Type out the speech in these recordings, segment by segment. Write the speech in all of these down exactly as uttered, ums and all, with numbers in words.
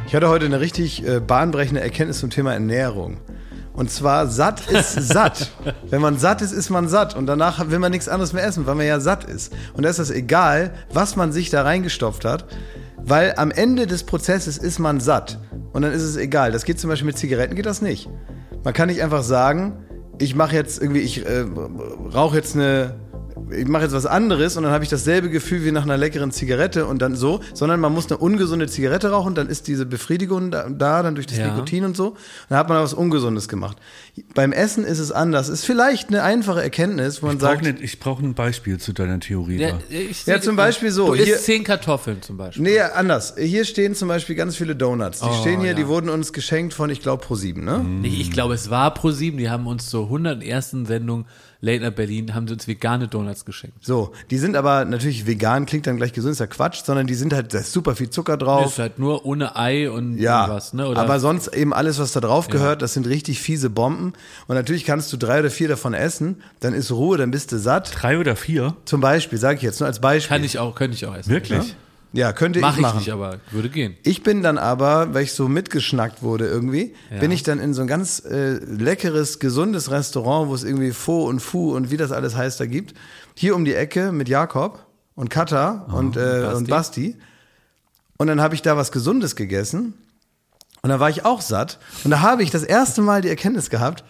Ich hatte heute eine richtig äh, bahnbrechende Erkenntnis zum Thema Ernährung. Und zwar, satt ist satt. Wenn man satt ist, ist man satt. Und danach will man nichts anderes mehr essen, weil man ja satt ist. Und da ist das egal, was man sich da reingestopft hat. Weil am Ende des Prozesses ist man satt. Und dann ist es egal. Das geht zum Beispiel mit Zigaretten, geht das nicht. Man kann nicht einfach sagen, ich mache jetzt irgendwie, ich äh, rauche jetzt eine... ich mache jetzt was anderes und dann habe ich dasselbe Gefühl wie nach einer leckeren Zigarette und dann so, sondern man muss eine ungesunde Zigarette rauchen, dann ist diese Befriedigung da, da dann durch das ja. Nikotin und so, dann hat man was Ungesundes gemacht. Beim Essen ist es anders. Ist vielleicht eine einfache Erkenntnis, wo man ich sagt... Nicht, ich brauche ein Beispiel zu deiner Theorie ja, da. Ich, ja, zum Beispiel so. Du isst hier, zehn Kartoffeln zum Beispiel. Nee, anders. Hier stehen zum Beispiel ganz viele Donuts. Die oh, stehen hier, ja. die wurden uns geschenkt von, ich glaube, ProSieben, ne? Mm. Nee, ich glaube, es war ProSieben, die haben uns zur hundertersten Sendung Late Night Berlin, haben sie uns vegane Donuts geschenkt. So, die sind aber natürlich vegan, klingt dann gleich gesund, ist ja Quatsch, sondern die sind halt, da ist super viel Zucker drauf. Ist halt nur ohne Ei und ja, was, ne? Oder? Aber sonst eben alles, was da drauf gehört, ja. das sind richtig fiese Bomben. Und natürlich kannst du drei oder vier davon essen, dann ist Ruhe, dann bist du satt. Drei oder vier? Zum Beispiel, sage ich jetzt nur als Beispiel. Kann ich auch, könnte ich auch essen. Wirklich? Ja? Ja, könnte Mach ich machen. Mach ich nicht, aber würde gehen. Ich bin dann aber, weil ich so mitgeschnackt wurde irgendwie, ja. bin ich dann in so ein ganz äh, leckeres, gesundes Restaurant, wo es irgendwie Pho und Fu und wie das alles heißt da gibt. Hier um die Ecke mit Jakob und Katha oh, und, äh, Basti. und Basti. Und dann habe ich da was Gesundes gegessen und da war ich auch satt. Und da habe ich das erste Mal die Erkenntnis gehabt,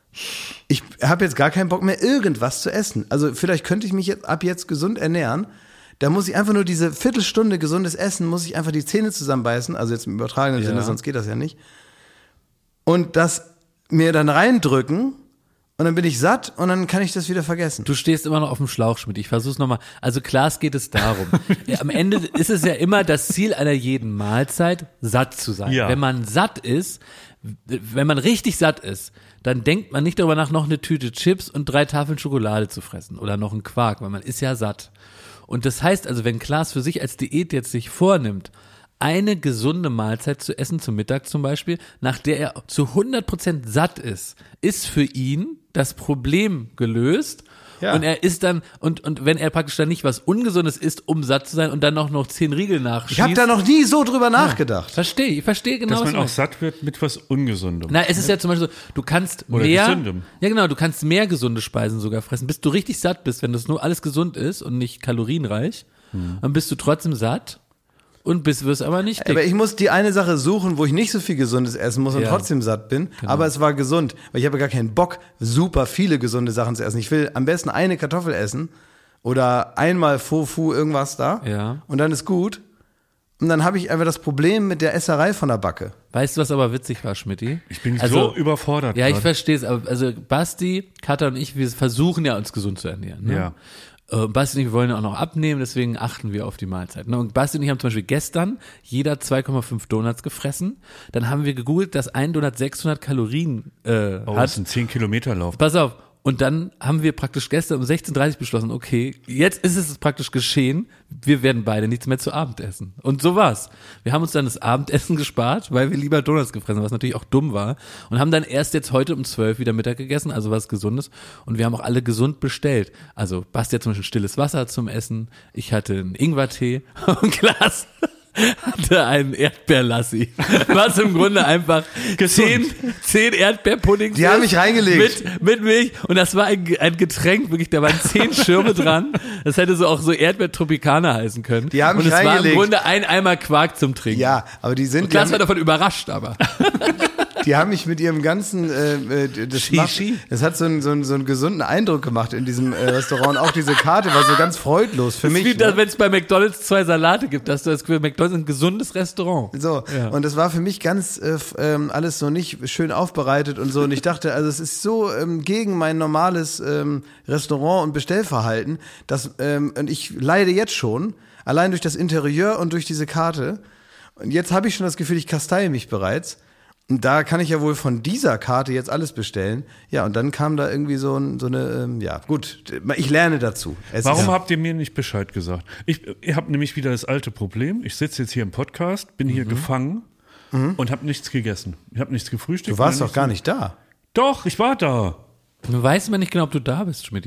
ich habe jetzt gar keinen Bock mehr, irgendwas zu essen. Also vielleicht könnte ich mich jetzt, ab jetzt gesund ernähren. Da muss ich einfach nur diese Viertelstunde gesundes Essen, muss ich einfach die Zähne zusammenbeißen, also jetzt im übertragenen ja. Sinne, sonst geht das ja nicht. Und das mir dann reindrücken und dann bin ich satt und dann kann ich das wieder vergessen. Du stehst immer noch auf dem Schlauch, Schmidt. Ich versuch's nochmal. Also klar, es geht es darum. ja, am Ende ist es ja immer das Ziel einer jeden Mahlzeit, satt zu sein. Ja. Wenn man satt ist, wenn man richtig satt ist, dann denkt man nicht darüber nach, noch eine Tüte Chips und drei Tafeln Schokolade zu fressen oder noch einen Quark, weil man ist ja satt. Und das heißt also, wenn Klaas für sich als Diät jetzt sich vornimmt, eine gesunde Mahlzeit zu essen, zum Mittag zum Beispiel, nach der er zu hundert Prozent satt ist, ist für ihn das Problem gelöst. Ja. Und er isst dann, und, und wenn er praktisch dann nicht was Ungesundes isst, um satt zu sein und dann noch, noch zehn Riegel nachschießt. Ich habe da noch nie so drüber nachgedacht. Ja, verstehe, ich verstehe genau. Dass man auch satt wird mit was Ungesundem. Na, es ist ja zum Beispiel so, du kannst Oder mehr, gesundem. Ja genau, du kannst mehr gesunde Speisen sogar fressen, bis du richtig satt bist, wenn das nur alles gesund ist und nicht kalorienreich, hm. dann bist du trotzdem satt. Und bis wirst aber nicht dick. Aber ich muss die eine Sache suchen, wo ich nicht so viel Gesundes essen muss und ja. trotzdem satt bin. Genau. Aber es war gesund, weil ich habe gar keinen Bock, super viele gesunde Sachen zu essen. Ich will am besten eine Kartoffel essen oder einmal Fofu irgendwas da. Ja. Und dann ist gut. Und dann habe ich einfach das Problem mit der Esserei von der Backe. Weißt du, was aber witzig war, Schmidti? Ich bin also, so überfordert. Ja, ich grad. verstehe es. Aber also Basti, Katha und ich, wir versuchen ja uns gesund zu ernähren. Ne? Ja. Basti und ich wollen ja auch noch abnehmen, deswegen achten wir auf die Mahlzeit. Und Basti und ich haben zum Beispiel gestern jeder zwei Komma fünf Donuts gefressen. Dann haben wir gegoogelt, dass ein Donut sechshundert Kalorien äh, oh, hat. Das ist ein zehn Kilometer Lauf. Pass auf. Und dann haben wir praktisch gestern um sechzehn Uhr dreißig beschlossen, okay, jetzt ist es praktisch geschehen, wir werden beide nichts mehr zu Abend essen. Und so war's. Wir haben uns dann das Abendessen gespart, weil wir lieber Donuts gefressen haben, was natürlich auch dumm war. Und haben dann erst jetzt heute um zwölf wieder Mittag gegessen, also was Gesundes. Und wir haben auch alle gesund bestellt. Also Basti hat zum Beispiel stilles Wasser zum Essen, ich hatte einen Ingwertee und Glas. Hatte einen Erdbeerlassi. Was im Grunde einfach zehn, zehn Erdbeerpuddings. Die haben mich reingelegt. Mit, mit Milch. Und das war ein, ein Getränk, wirklich, da waren zehn Schirme dran. Das hätte so auch so Erdbeer-Tropicana heißen können. Die haben mich Und es reingelegt. war im Grunde ein Eimer Quark zum Trinken. Ja, aber die sind. Und Klaas war davon überrascht, aber. Die haben mich mit ihrem ganzen, äh, das, Schi, macht, Schi. das hat so einen, so, einen, so einen gesunden Eindruck gemacht in diesem äh, Restaurant. Auch diese Karte war so ganz freudlos für das mich. Ist wie, ne? Wenn es bei McDonald's zwei Salate gibt, dass du das Gefühl, McDonald's ist ein gesundes Restaurant. So, ja. Und das war für mich ganz äh, ähm, alles so nicht schön aufbereitet und so. Und ich dachte, also es ist so ähm, gegen mein normales ähm, Restaurant- und Bestellverhalten, dass ähm, und ich leide jetzt schon, allein durch das Interieur und durch diese Karte. Und jetzt habe ich schon das Gefühl, ich kastei mich bereits. Und da kann ich ja wohl von dieser Karte jetzt alles bestellen. Ja, und dann kam da irgendwie so, ein, so eine, ähm, ja gut, ich lerne dazu. Es Warum ist, habt ihr mir nicht Bescheid gesagt? Ich, ich habe nämlich wieder das alte Problem. Ich sitze jetzt hier im Podcast, bin hier mhm. gefangen mhm. und habe nichts gegessen. Ich habe nichts gefrühstückt. Du warst doch gar nicht da. Doch, ich war da. Du weißt immer nicht genau, ob du da bist, Schmidti.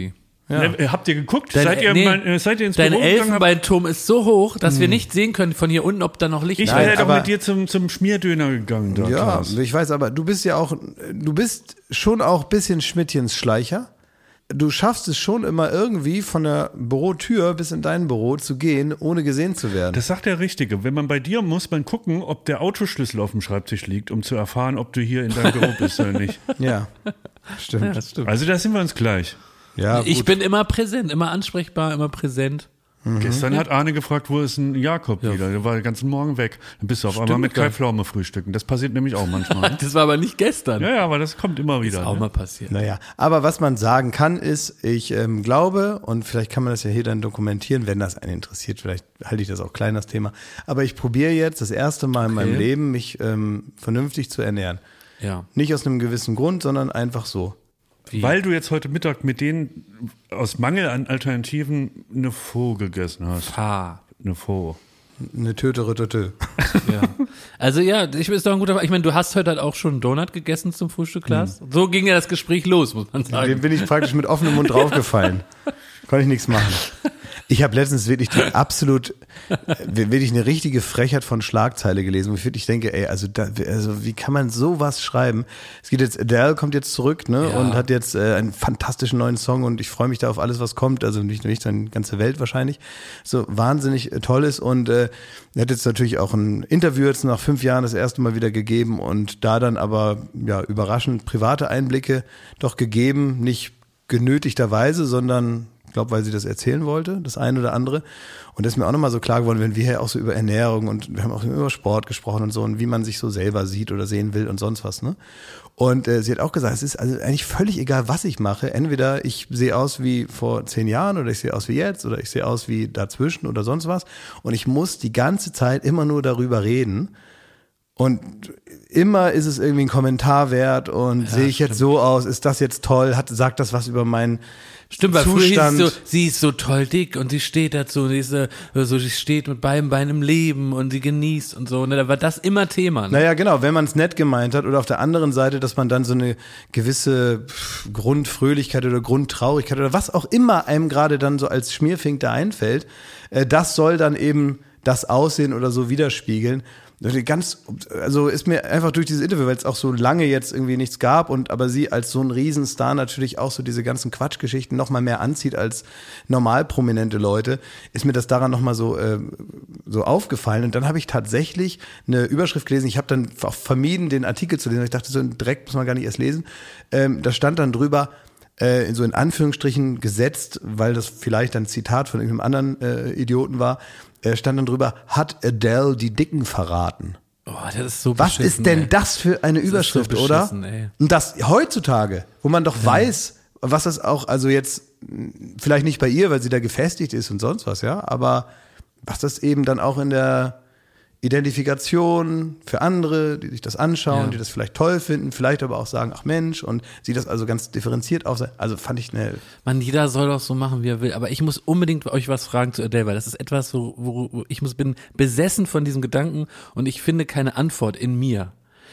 Ja. Ne, habt ihr geguckt? Dein, seid, ihr nee, mal, seid ihr ins dein Büro gegangen? Dein Elfenbeinturm ist so hoch, dass hm. wir nicht sehen können von hier unten, ob da noch Licht ist. Ich wäre ja doch mit dir zum, zum Schmierdöner gegangen. Dort ja, raus. Ich weiß, aber du bist ja auch, du bist schon auch ein bisschen Schmidtchens Schleicher. Du schaffst es schon immer irgendwie von der Bürotür bis in dein Büro zu gehen, ohne gesehen zu werden. Das sagt der Richtige. Wenn man bei dir muss man gucken, ob der Autoschlüssel auf dem Schreibtisch liegt, um zu erfahren, ob du hier in deinem Büro bist oder nicht. Ja, stimmt. Ja, das stimmt. Also da sind wir uns gleich. Ja, ich bin immer präsent, immer ansprechbar, immer präsent. Mhm. Gestern ja. hat Arne gefragt, wo ist ein Jakob ja. wieder? Der war den ganzen Morgen weg. Dann bist du auf Stimmt einmal mit Kai Pflaume frühstücken. Das passiert nämlich auch manchmal. Das war aber nicht gestern. Ja, ja, aber das kommt immer wieder. Das ist auch ne? mal passiert. Naja, aber was man sagen kann ist, ich ähm, glaube, und vielleicht kann man das ja hier dann dokumentieren, wenn das einen interessiert, vielleicht halte ich das auch klein, das Thema, aber ich probiere jetzt das erste Mal in okay. meinem Leben, mich ähm, vernünftig zu ernähren. Ja. Nicht aus einem gewissen Grund, sondern einfach so. Wie? Weil du jetzt heute Mittag mit denen aus Mangel an Alternativen eine Pho gegessen hast. Ha. Eine Pho. Eine Töte, Rötöte. Ja. Also ja, ich bin doch ein guter. Ich meine, du hast heute halt auch schon einen Donut gegessen zum Frühstück, Klaas. Mhm. So ging ja das Gespräch los, muss man sagen. Dem bin ich praktisch mit offenem Mund draufgefallen. Konnte ich nichts machen. Ich habe letztens wirklich die absolut, wirklich eine richtige Frechheit von Schlagzeile gelesen, wo ich wirklich denke, ey, also, da, also wie kann man sowas schreiben? Es geht jetzt, Adele kommt jetzt zurück, ne, ja. und hat jetzt äh, einen fantastischen neuen Song und ich freue mich da auf alles, was kommt, also nicht nur ich, sondern die ganze Welt wahrscheinlich, so wahnsinnig äh, toll ist und äh, er hat jetzt natürlich auch ein Interview jetzt nach fünf Jahren das erste Mal wieder gegeben und da dann aber, ja, überraschend private Einblicke doch gegeben, nicht genötigterweise, sondern ich glaube, weil sie das erzählen wollte, das eine oder andere. Und das ist mir auch nochmal so klar geworden, wenn wir ja auch so über Ernährung und wir haben auch über Sport gesprochen und so und wie man sich so selber sieht oder sehen will und sonst was, ne? Und äh, sie hat auch gesagt, es ist also eigentlich völlig egal, was ich mache. Entweder ich sehe aus wie vor zehn Jahren oder ich sehe aus wie jetzt oder ich sehe aus wie dazwischen oder sonst was. Und ich muss die ganze Zeit immer nur darüber reden. Und immer ist es irgendwie ein Kommentar wert und ja, sehe ich stimmt. jetzt so aus, ist das jetzt toll, hat, sagt das was über meinen Stimmt, weil Zustand. Früher hieß es so, sie ist so toll dick und sie steht dazu, sie ist so, so sie steht mit beiden Beinen im Leben und sie genießt und so, ne, da war das immer Thema. Ne? Naja, genau, wenn man es nett gemeint hat oder auf der anderen Seite, dass man dann so eine gewisse Grundfröhlichkeit oder Grundtraurigkeit oder was auch immer einem gerade dann so als Schmierfink da einfällt, äh, das soll dann eben das Aussehen oder so widerspiegeln. Ganz, also ist mir einfach durch dieses Interview, weil es auch so lange jetzt irgendwie nichts gab und aber sie als so ein Riesenstar natürlich auch so diese ganzen Quatschgeschichten noch mal mehr anzieht als normal prominente Leute, ist mir das daran noch mal so äh, so aufgefallen und dann habe ich tatsächlich eine Überschrift gelesen. Ich habe dann auch vermieden, den Artikel zu lesen. Ich dachte, so direkt muss man gar nicht erst lesen. Ähm, da stand dann drüber, äh, so in Anführungsstrichen gesetzt, weil das vielleicht ein Zitat von irgendeinem anderen äh, Idioten war. Stand dann drüber, hat Adele die Dicken verraten? Oh, das ist so Was ist denn ey. das für eine das Überschrift, so oder? Ey. Und das heutzutage, wo man doch ja. weiß, was das auch, also jetzt vielleicht nicht bei ihr, weil sie da gefestigt ist und sonst was, ja, aber was das eben dann auch in der Identifikation für andere, die sich das anschauen, ja. die das vielleicht toll finden, vielleicht aber auch sagen, ach Mensch, und sie das also ganz differenziert auf. Also fand ich eine. Mann, jeder soll doch so machen, wie er will. Aber ich muss unbedingt euch was fragen zu Adele, weil das ist etwas, wo, wo ich muss, bin besessen von diesem Gedanken und ich finde keine Antwort in mir.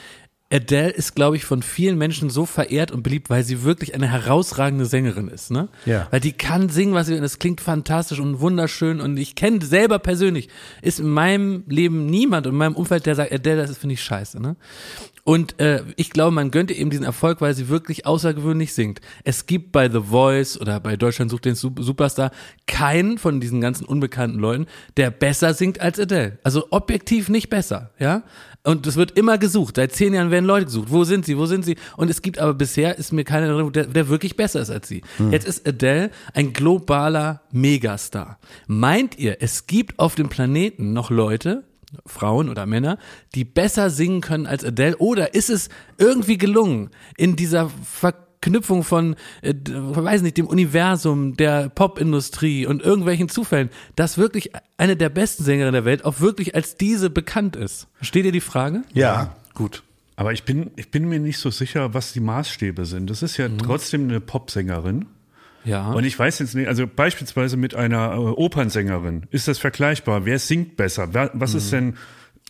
Adele ist, glaube ich, von vielen Menschen so verehrt und beliebt, weil sie wirklich eine herausragende Sängerin ist, ne? Ja. Weil die kann singen, was sie will, und es klingt fantastisch und wunderschön und ich kenne selber persönlich, ist in meinem Leben niemand in meinem Umfeld, der sagt, Adele, das finde ich scheiße, ne? Und äh, ich glaube, man gönnt ihr eben diesen Erfolg, weil sie wirklich außergewöhnlich singt. Es gibt bei The Voice oder bei Deutschland sucht den Superstar keinen von diesen ganzen unbekannten Leuten, der besser singt als Adele. Also objektiv nicht besser, ja? Und es wird immer gesucht. Seit zehn Jahren werden Leute gesucht. Wo sind sie? Wo sind sie? Und es gibt aber bisher ist mir keiner drin, der, der wirklich besser ist als sie. Hm. Jetzt ist Adele ein globaler Megastar. Meint ihr, es gibt auf dem Planeten noch Leute, Frauen oder Männer, die besser singen können als Adele? Oder ist es irgendwie gelungen, in dieser Verknüpfung von, äh, weiß nicht, dem Universum, der Popindustrie und irgendwelchen Zufällen, dass wirklich eine der besten Sängerinnen der Welt auch wirklich als diese bekannt ist? Versteht ihr die Frage? Ja, gut. Aber ich bin, ich bin mir nicht so sicher, was die Maßstäbe sind. Das ist ja mhm. trotzdem eine Popsängerin. Ja. Und ich weiß jetzt nicht, also beispielsweise mit einer äh, Opernsängerin, ist das vergleichbar? Wer singt besser? Wer, was mhm. ist denn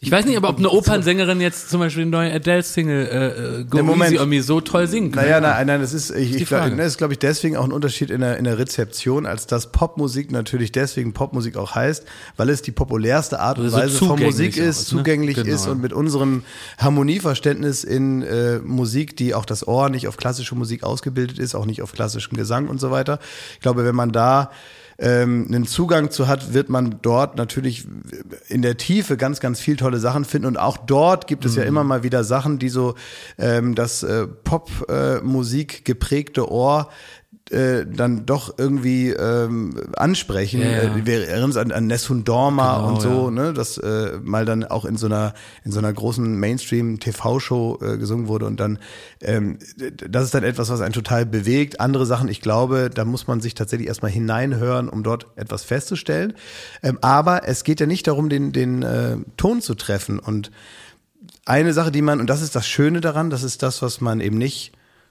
Ich weiß nicht, aber ob eine Opernsängerin jetzt zum Beispiel eine neue Adele-Single äh, Go Easy on Me so toll singen kann. Naja, nein, nein, das ist, ich, ich glaube, das ist, glaube ich, deswegen auch ein Unterschied in der, in der Rezeption, als dass Popmusik natürlich deswegen Popmusik auch heißt, weil es die populärste Art und Weise so von Musik ist, ist zugänglich ne? genau. ist und mit unserem Harmonieverständnis in äh, Musik, die auch das Ohr nicht auf klassische Musik ausgebildet ist, auch nicht auf klassischen Gesang und so weiter. Ich glaube, wenn man da ähm, einen Zugang zu hat, wird man dort natürlich in der Tiefe ganz, ganz viel tolle Sachen finden. Und auch dort gibt es mhm. ja immer mal wieder Sachen, die so ähm, das äh, Popmusik äh, geprägte Ohr äh, dann doch irgendwie ähm, ansprechen. Ja, ja. Äh, wir erinnern uns an, an Nessun Dorma genau, und so, ja. ne, das äh, mal dann auch in so einer in so einer großen Mainstream-T V-Show äh, gesungen wurde und dann ähm, das ist dann etwas, was einen total bewegt. Andere Sachen, ich glaube, da muss man sich tatsächlich erstmal hineinhören, um dort etwas festzustellen. Ähm, aber es geht ja nicht darum, den den äh, Ton zu treffen. Und eine Sache, die man, und das ist das Schöne daran, das ist das, was man eben nicht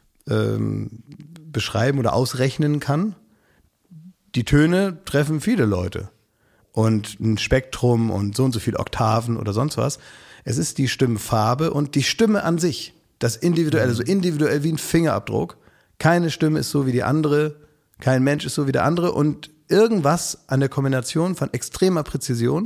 ähm, beschreiben oder ausrechnen kann. Die Töne treffen viele Leute und ein Spektrum und so und so viele Oktaven oder sonst was. Es ist die Stimmfarbe und die Stimme an sich, das Individuelle, so individuell wie ein Fingerabdruck. Keine Stimme ist so wie die andere, kein Mensch ist so wie der andere und irgendwas an der Kombination von extremer Präzision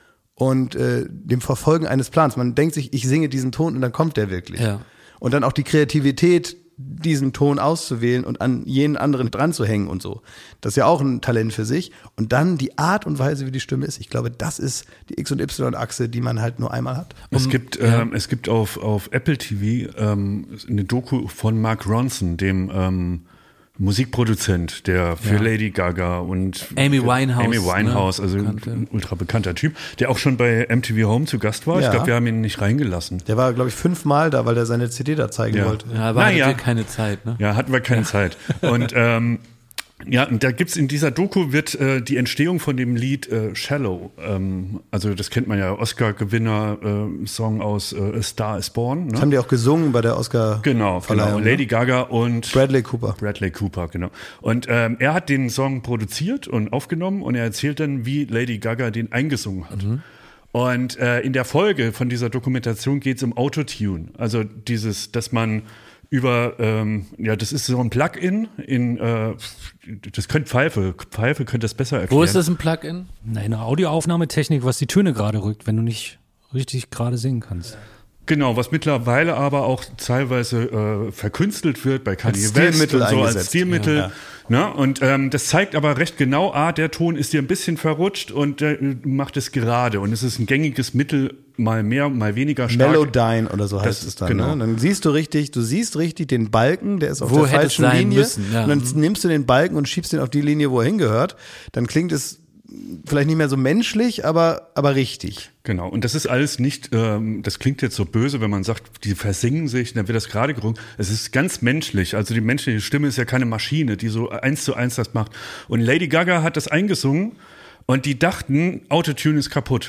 und äh, dem Verfolgen eines Plans. Man denkt sich, ich singe diesen Ton und dann kommt der wirklich. Ja. Und dann auch die Kreativität, diesen Ton auszuwählen und an jenen anderen dran zu hängen und so. Das ist ja auch ein Talent für sich. Und dann die Art und Weise, wie die Stimme ist. Ich glaube, das ist die X- und Y-Achse, die man halt nur einmal hat. Um, es gibt, ja. ähm, es gibt auf, auf Apple T V ähm, eine Doku von Mark Ronson, dem ähm, Musikproduzent, der für ja. Lady Gaga und Amy Winehouse, Amy Winehouse, ne? also Bekannte. Ein ultra bekannter Typ, der auch schon bei M T V Home zu Gast war. Ja. Ich glaube, wir haben ihn nicht reingelassen. Der war, glaube ich, fünfmal da, weil er seine C D da zeigen ja. wollte. Ja, aber hatten wir keine Zeit, ne? Ja, hatten wir keine ja. Zeit. Und ähm, ja, und da gibt's in dieser Doku wird äh, die Entstehung von dem Lied äh, Shallow, ähm, also das kennt man ja, Oscar-Gewinner, äh, Song aus äh, A Star is Born. Ne? Das haben die auch gesungen bei der Oscar. Genau, genau. Lady Gaga und Bradley Cooper. Bradley Cooper, genau. Und ähm, er hat den Song produziert und aufgenommen und er erzählt dann, wie Lady Gaga den eingesungen hat. Mhm. Und äh, in der Folge von dieser Dokumentation geht's um Autotune, also dieses, dass man über, ähm, ja, das ist so ein Plugin in, äh, das könnte Pfeife, Pfeife könnte das besser erklären. Wo ist das ein Plugin? Eine Audioaufnahmetechnik, was die Töne gerade rückt, wenn du nicht richtig gerade singen kannst. Genau, was mittlerweile aber auch teilweise äh, verkünstelt wird bei Kanye West und so als Stilmittel. Ja, ja. Ne? Und ähm, das zeigt aber recht genau, ah, der Ton ist dir ein bisschen verrutscht und äh, macht es gerade. Und es ist ein gängiges Mittel, mal mehr, mal weniger stark. Melodyne oder so heißt das, es dann. Genau. Ne? Dann siehst du richtig, du siehst richtig den Balken, der ist auf wo der falschen Linie. Müssen, ja. Und dann nimmst du den Balken und schiebst den auf die Linie, wo er hingehört. Dann klingt es vielleicht nicht mehr so menschlich, aber aber richtig. Genau, und das ist alles nicht, ähm, das klingt jetzt so böse, wenn man sagt, die versingen sich, dann wird das gerade gerungen. Es ist ganz menschlich, also die menschliche Stimme ist ja keine Maschine, die so eins zu eins das macht. Und Lady Gaga hat das eingesungen und die dachten, Autotune ist kaputt.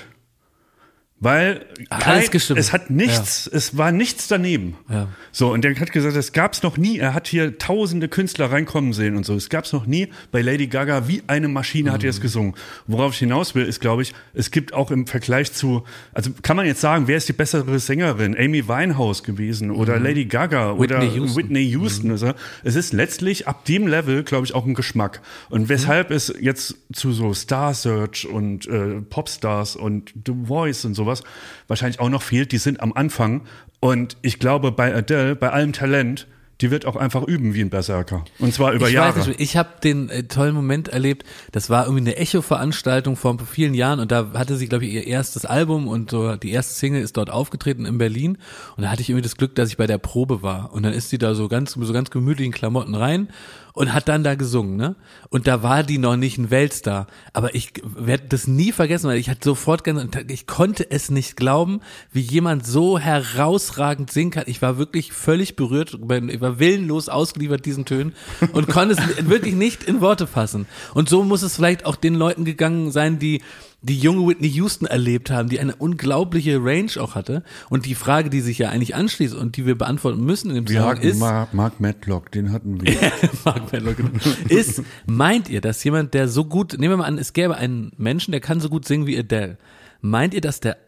Weil kein, es hat nichts, ja. es war nichts daneben. Ja. So, und der hat gesagt, das gab's noch nie. Er hat hier tausende Künstler reinkommen sehen und so. Es gab's noch nie bei Lady Gaga, wie eine Maschine mhm. hat er es gesungen. Worauf ich hinaus will, ist, glaube ich, es gibt auch im Vergleich zu, also kann man jetzt sagen, wer ist die bessere Sängerin? Amy Winehouse gewesen oder mhm. Lady Gaga Whitney oder Houston. Whitney Houston. Mhm. Also, es ist letztlich ab dem Level, glaube ich, auch ein Geschmack. Und weshalb mhm. es jetzt zu so Star Search und äh, Popstars und The Voice und so was wahrscheinlich auch noch fehlt, die sind am Anfang und ich glaube bei Adele, bei allem Talent, die wird auch einfach üben wie ein Berserker und zwar über ich Jahre. Weiß nicht, ich habe den äh, tollen Moment erlebt, das war irgendwie eine Echo-Veranstaltung vor vielen Jahren und da hatte sie, glaube ich, ihr erstes Album und so die erste Single ist dort aufgetreten in Berlin und da hatte ich irgendwie das Glück, dass ich bei der Probe war und dann ist sie da so ganz so ganz gemütlichen Klamotten rein und hat dann da gesungen, ne? Und da war die noch nicht ein Weltstar, aber ich werde das nie vergessen, weil ich hatte sofort ganz, ich konnte es nicht glauben, wie jemand so herausragend singen kann. Ich war wirklich völlig berührt, ich war willenlos ausgeliefert diesen Tönen und konnte es wirklich nicht in Worte fassen. Und so muss es vielleicht auch den Leuten gegangen sein, die die junge Whitney Houston erlebt haben, die eine unglaubliche Range auch hatte. Und die Frage, die sich ja eigentlich anschließt und die wir beantworten müssen in dem wir Song ist... Mark, Mark Matlock, den hatten wir. Mark Matlock, genau. Ist, meint ihr, dass jemand, der so gut, nehmen wir mal an, es gäbe einen Menschen, der kann so gut singen wie Adele. Meint ihr, dass der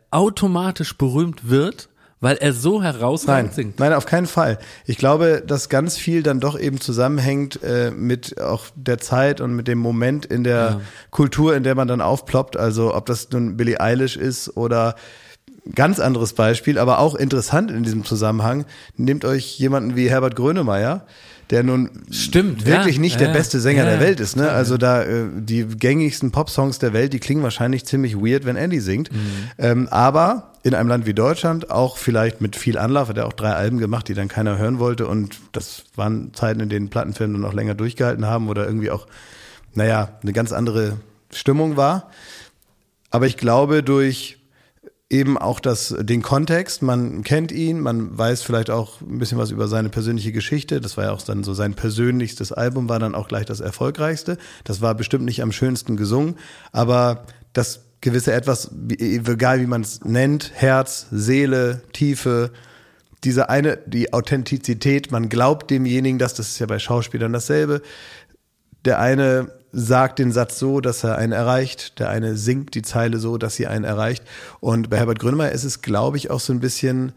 automatisch berühmt wird, weil er so herausragend Nein, singt? nein, auf keinen Fall. Ich glaube, dass ganz viel dann doch eben zusammenhängt äh, mit auch der Zeit und mit dem Moment in der ja. Kultur, in der man dann aufploppt. Also ob das nun Billie Eilish ist oder ganz anderes Beispiel, aber auch interessant in diesem Zusammenhang. Nehmt euch jemanden wie Herbert Grönemeyer, der nun Stimmt, wirklich ja, nicht ja, der beste Sänger ja, der Welt ist. Ne? klar, Also da äh, die gängigsten Popsongs der Welt, die klingen wahrscheinlich ziemlich weird, wenn Andy singt. Mhm. Ähm, aber in einem Land wie Deutschland, auch vielleicht mit viel Anlauf, hat er auch drei Alben gemacht, die dann keiner hören wollte. Und das waren Zeiten, in denen Plattenfirmen noch länger durchgehalten haben oder irgendwie auch, naja, eine ganz andere Stimmung war. Aber ich glaube, durch eben auch das, den Kontext, man kennt ihn, man weiß vielleicht auch ein bisschen was über seine persönliche Geschichte, das war ja auch dann so sein persönlichstes Album, war dann auch gleich das erfolgreichste, das war bestimmt nicht am schönsten gesungen, aber das gewisse Etwas, egal wie man es nennt, Herz, Seele, Tiefe, diese eine, die Authentizität, man glaubt demjenigen, dass das ist ja bei Schauspielern dasselbe, der eine sagt den Satz so, dass er einen erreicht, der eine singt die Zeile so, dass sie einen erreicht. Und bei Herbert Grönemeyer ist es, glaube ich, auch so ein bisschen,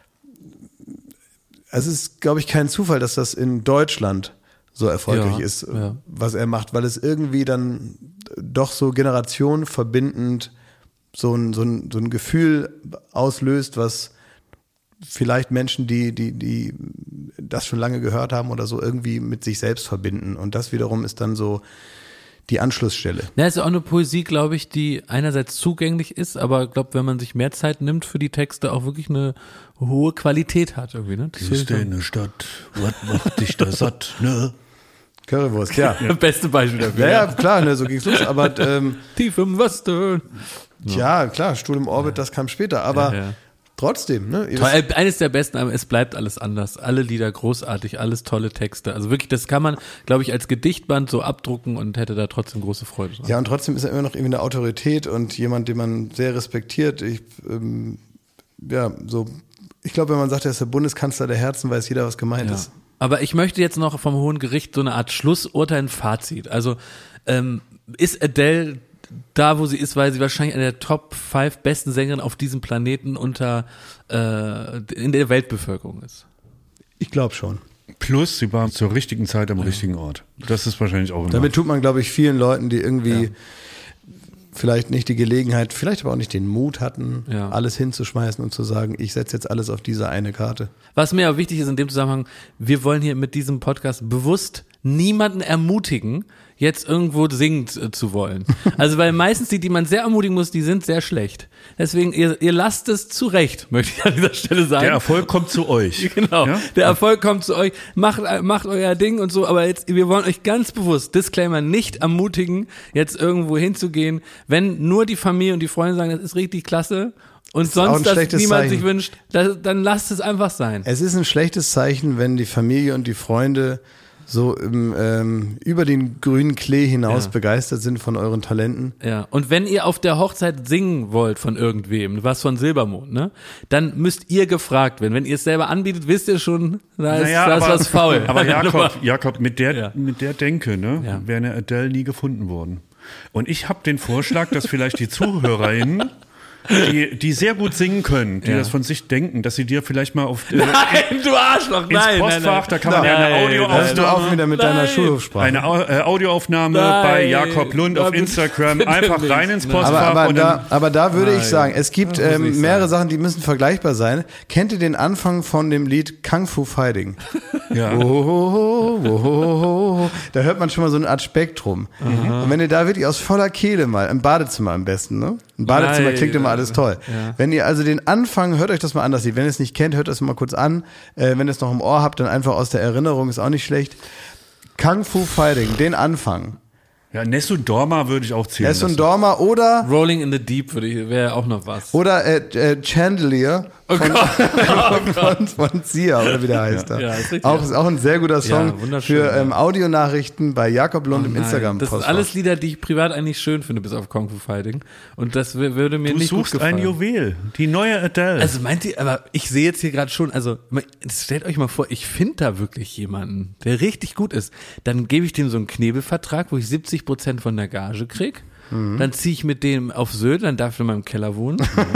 es ist, glaube ich, kein Zufall, dass das in Deutschland so erfolgreich ja, ist, ja. was er macht, weil es irgendwie dann doch so generationenverbindend so ein, so ein, so ein Gefühl auslöst, was vielleicht Menschen, die, die, die das schon lange gehört haben oder so, irgendwie mit sich selbst verbinden. Und das wiederum ist dann so die Anschlussstelle. Ja, ist auch eine Poesie, glaube ich, die einerseits zugänglich ist, aber ich glaube, wenn man sich mehr Zeit nimmt für die Texte, auch wirklich eine hohe Qualität hat irgendwie, ne? Das ist eine Stadt, was macht dich da satt, ne? Currywurst, ja. ja. Beste Beispiel dafür. Ja, ja, klar, ne, so ging's los, aber ähm, tief im Westen. Ja, klar, Stuhl im Orbit, das kam später, aber ja, ja. Trotzdem, ne? Toll, eines der besten, aber es bleibt alles anders. Alle Lieder großartig, alles tolle Texte. Also wirklich, das kann man, glaube ich, als Gedichtband so abdrucken und hätte da trotzdem große Freude dran. Ja, und trotzdem ist er immer noch irgendwie eine Autorität und jemand, den man sehr respektiert. Ich, ähm, ja, so, ich glaube, wenn man sagt, er ist der Bundeskanzler der Herzen, weiß jeder, was gemeint ja. ist. Aber ich möchte jetzt noch vom Hohen Gericht so eine Art Schlussurteil, ein Fazit. Also, ähm, ist Adele da, wo sie ist, weil sie wahrscheinlich eine der Top fünf besten Sängerinnen auf diesem Planeten unter äh, in der Weltbevölkerung ist? Ich glaube schon. Plus, sie war zur richtigen Zeit am ja. richtigen Ort. Das ist wahrscheinlich auch immer. Damit tut man, glaube ich, vielen Leuten, die irgendwie ja. vielleicht nicht die Gelegenheit, vielleicht aber auch nicht den Mut hatten, ja. alles hinzuschmeißen und zu sagen, ich setze jetzt alles auf diese eine Karte. Was mir auch wichtig ist in dem Zusammenhang, wir wollen hier mit diesem Podcast bewusst niemanden ermutigen, jetzt irgendwo singen zu wollen. Also weil meistens die, die man sehr ermutigen muss, die sind sehr schlecht. Deswegen, ihr, ihr lasst es zurecht, möchte ich an dieser Stelle sagen. Der Erfolg kommt zu euch. Genau, ja? Der Erfolg kommt zu euch. Macht, macht euer Ding und so, aber jetzt, wir wollen euch ganz bewusst, Disclaimer, nicht ermutigen, jetzt irgendwo hinzugehen, wenn nur die Familie und die Freunde sagen, das ist richtig klasse und das sonst das niemand Zeichen. sich wünscht, das, dann lasst es einfach sein. Es ist ein schlechtes Zeichen, wenn die Familie und die Freunde so im, ähm, über den grünen Klee hinaus ja. begeistert sind von euren Talenten. Ja, und wenn ihr auf der Hochzeit singen wollt von irgendwem, was von Silbermond, ne, dann müsst ihr gefragt werden. Wenn ihr es selber anbietet, wisst ihr schon, da ist, naja, da ist aber, was faul. Aber Jakob, Jakob mit der ja. mit der Denke, ne, ja. wäre eine Adele nie gefunden worden. Und ich habe den Vorschlag, dass vielleicht die ZuhörerInnen Die, die sehr gut singen können, die ja. das von sich denken, dass sie dir vielleicht mal auf äh, nein, du Arschloch, ins nein, Postfach, nein, nein. da kann man nein, ja eine Audioaufnahme, hörst du auch wieder mit nein. deiner Schulhofsprache. Eine äh, Audioaufnahme nein. bei Jakob Lund auf Instagram, bitte einfach nicht. rein ins Postfach. Aber, aber, und da, dann, aber da würde nein. ich sagen, es gibt ähm, mehrere Sachen, die müssen vergleichbar sein. Kennt ihr den Anfang von dem Lied Kung Fu Fighting? Ja. Oh, oh, oh, oh. Da hört man schon mal so eine Art Spektrum. Mhm. Und wenn ihr da wirklich aus voller Kehle mal, im Badezimmer am besten, ne? Im Badezimmer Nein. klingt immer alles toll. Ja. Wenn ihr also den Anfang, hört euch das mal an, das Lied. Wenn ihr es nicht kennt, hört das mal kurz an. Äh, wenn ihr es noch im Ohr habt, dann einfach aus der Erinnerung, ist auch nicht schlecht. Kung Fu Fighting, den Anfang. Ja, Nessun Dorma würde ich auch zählen. Nessun Dorma oder Rolling in the Deep würde ich, wäre auch noch was. Oder äh, äh, Chandelier oh von, oh von, von Sia, oder wie der heißt. Ja, da. ja, ist richtig. Auch, ist auch ein sehr guter Song ja, für ähm, Audionachrichten bei Jakob Lund oh im Instagram-Post. Das sind alles Lieder, die ich privat eigentlich schön finde, bis auf Kung Fu Fighting. Und das w- würde mir du nicht gut suchst gefallen. ein Juwel, die neue Adele. Also meint ihr, aber ich sehe jetzt hier gerade schon, also stellt euch mal vor, ich finde da wirklich jemanden, der richtig gut ist. Dann gebe ich dem so einen Knebelvertrag, wo ich siebzig Prozent von der Gage krieg mhm. dann ziehe ich mit dem auf Sylt, dann darf ich in meinem Keller wohnen.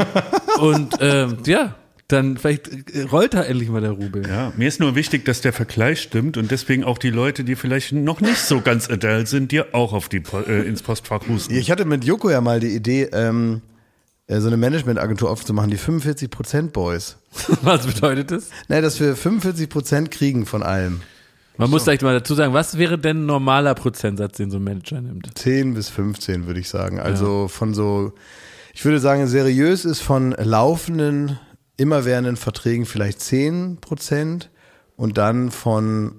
Und ähm, ja, dann vielleicht rollt da endlich mal der Rubel. Ja, mir ist nur wichtig, dass der Vergleich stimmt und deswegen auch die Leute, die vielleicht noch nicht so ganz adult sind, dir auch auf die äh, ins Postfach husten. Ich hatte mit Joko ja mal die Idee, ähm, so eine Managementagentur aufzumachen, die fünfundvierzig Prozent Boys. Was bedeutet das? Naja, dass wir fünfundvierzig Prozent kriegen von allem. Man so. muss vielleicht mal dazu sagen, was wäre denn ein normaler Prozentsatz, den so ein Manager nimmt? zehn bis fünfzehn würde ich sagen. Also ja. von so, ich würde sagen, seriös ist von laufenden, immerwährenden Verträgen vielleicht zehn Prozent und dann von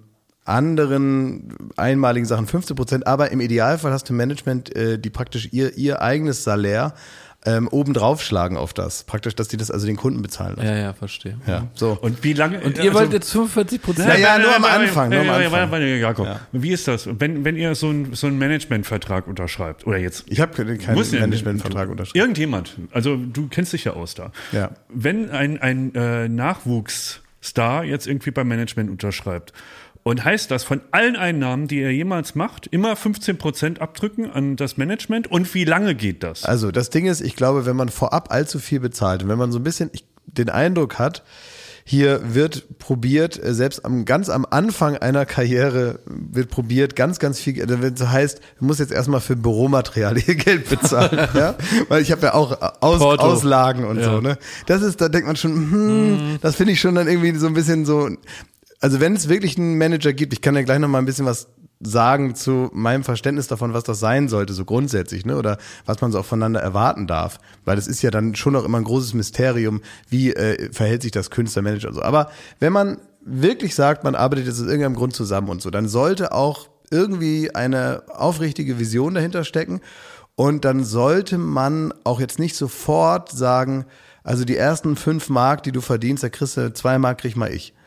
anderen einmaligen Sachen fünfzehn Prozent. Aber im Idealfall hast du Management, äh, die praktisch ihr, ihr eigenes Salär Ähm, oben draufschlagen auf das. Praktisch, dass die das also den Kunden bezahlen lassen. Ja, ja, verstehe. Ja, so. Und wie lange? Und ihr also, wollt jetzt fünfundvierzig Prozent? Ja, ja, nur am Anfang. Nur am Anfang. Warte, warte, Jakob. Ja. Wie ist das, wenn, wenn ihr so einen so einen Managementvertrag unterschreibt? Oder jetzt? Ich habe keinen Managementvertrag unterschrieben. Irgendjemand. Also du kennst dich ja aus da. Ja. Wenn ein, ein äh, Nachwuchsstar jetzt irgendwie beim Management unterschreibt, und heißt das, von allen Einnahmen, die ihr jemals macht, immer fünfzehn Prozent abdrücken an das Management? Und wie lange geht das? Also das Ding ist, ich glaube, wenn man vorab allzu viel bezahlt und wenn man so ein bisschen den Eindruck hat, hier wird probiert, selbst am, ganz am Anfang einer Karriere wird probiert, ganz, ganz viel, das heißt, du musst jetzt erstmal für Büromaterial hier Geld bezahlen, ja? Weil ich habe ja auch Aus, Auslagen und ja. so, ne? Das ist, da denkt man schon, hm, mhm. das finde ich schon dann irgendwie so ein bisschen so. Also wenn es wirklich einen Manager gibt, ich kann ja gleich noch mal ein bisschen was sagen zu meinem Verständnis davon, was das sein sollte, so grundsätzlich, ne, oder was man so auch voneinander erwarten darf, weil das ist ja dann schon noch immer ein großes Mysterium, wie äh, verhält sich das Künstlermanager und so. Aber wenn man wirklich sagt, man arbeitet jetzt aus irgendeinem Grund zusammen und so, dann sollte auch irgendwie eine aufrichtige Vision dahinter stecken und dann sollte man auch jetzt nicht sofort sagen, also die ersten fünf Mark, die du verdienst, da kriegst du zwei Mark, krieg mal ich.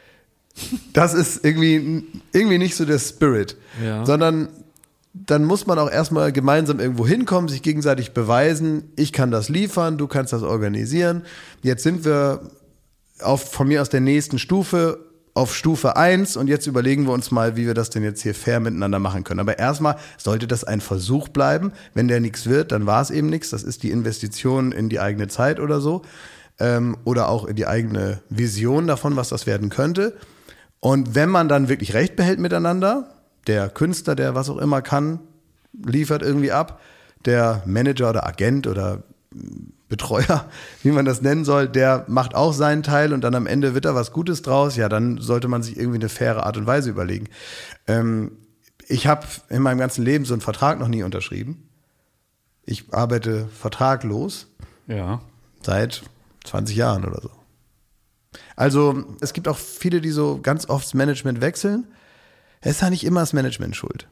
Das ist irgendwie, irgendwie nicht so der Spirit, ja. sondern dann muss man auch erstmal gemeinsam irgendwo hinkommen, sich gegenseitig beweisen, ich kann das liefern, du kannst das organisieren. Jetzt sind wir auf, von mir aus der nächsten Stufe auf Stufe eins und jetzt überlegen wir uns mal, wie wir das denn jetzt hier fair miteinander machen können. Aber erstmal sollte das ein Versuch bleiben. Wenn der nichts wird, dann war es eben nichts. Das ist die Investition in die eigene Zeit oder so ähm, oder auch in die eigene Vision davon, was das werden könnte. Und wenn man dann wirklich Recht behält miteinander, der Künstler, der was auch immer kann, liefert irgendwie ab, der Manager oder Agent oder Betreuer, wie man das nennen soll, der macht auch seinen Teil und dann am Ende wird da was Gutes draus, ja, dann sollte man sich irgendwie eine faire Art und Weise überlegen. Ähm, ich habe in meinem ganzen Leben so einen Vertrag noch nie unterschrieben. Ich arbeite vertraglos. Ja. Seit zwanzig Jahren oder so. Also es gibt auch viele, die so ganz oft das Management wechseln. Es ist ja nicht immer das Management schuld.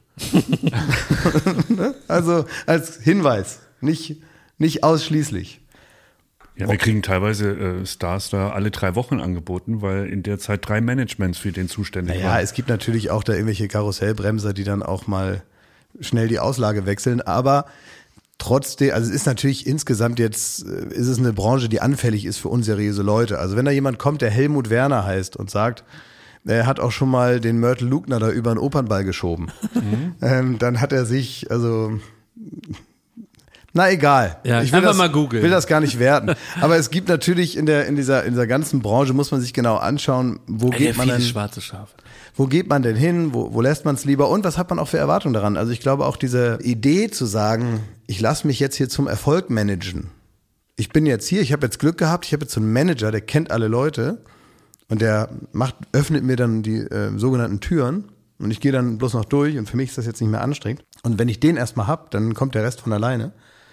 Also als Hinweis, nicht, nicht ausschließlich. Ja, wir kriegen teilweise äh, Stars da alle drei Wochen angeboten, weil in der Zeit drei Managements für den zuständig naja, waren. Ja, es gibt natürlich auch da irgendwelche Karussellbremser, die dann auch mal schnell die Auslage wechseln, aber trotzdem, also es ist natürlich insgesamt jetzt, ist es eine Branche, die anfällig ist für unseriöse Leute. Also wenn da jemand kommt, der Helmut Werner heißt und sagt, er hat auch schon mal den Mörtel Lugner da über einen Opernball geschoben, mhm. ähm, dann hat er sich, also, na egal. Ja, ich will einfach das, mal googeln. will das gar nicht werten. Aber es gibt natürlich in der, in dieser, in dieser ganzen Branche, muss man sich genau anschauen, wo geht man denn, schwarze Schafe. Wo geht man denn hin? Wo, wo lässt man es lieber? Und was hat man auch für Erwartungen daran? Also ich glaube auch diese Idee zu sagen, ich lasse mich jetzt hier zum Erfolg managen. Ich bin jetzt hier, ich habe jetzt Glück gehabt, ich habe jetzt so einen Manager, der kennt alle Leute und der macht, öffnet mir dann die äh, sogenannten Türen und ich gehe dann bloß noch durch und für mich ist das jetzt nicht mehr anstrengend. Und wenn ich den erstmal habe, dann kommt der Rest von alleine.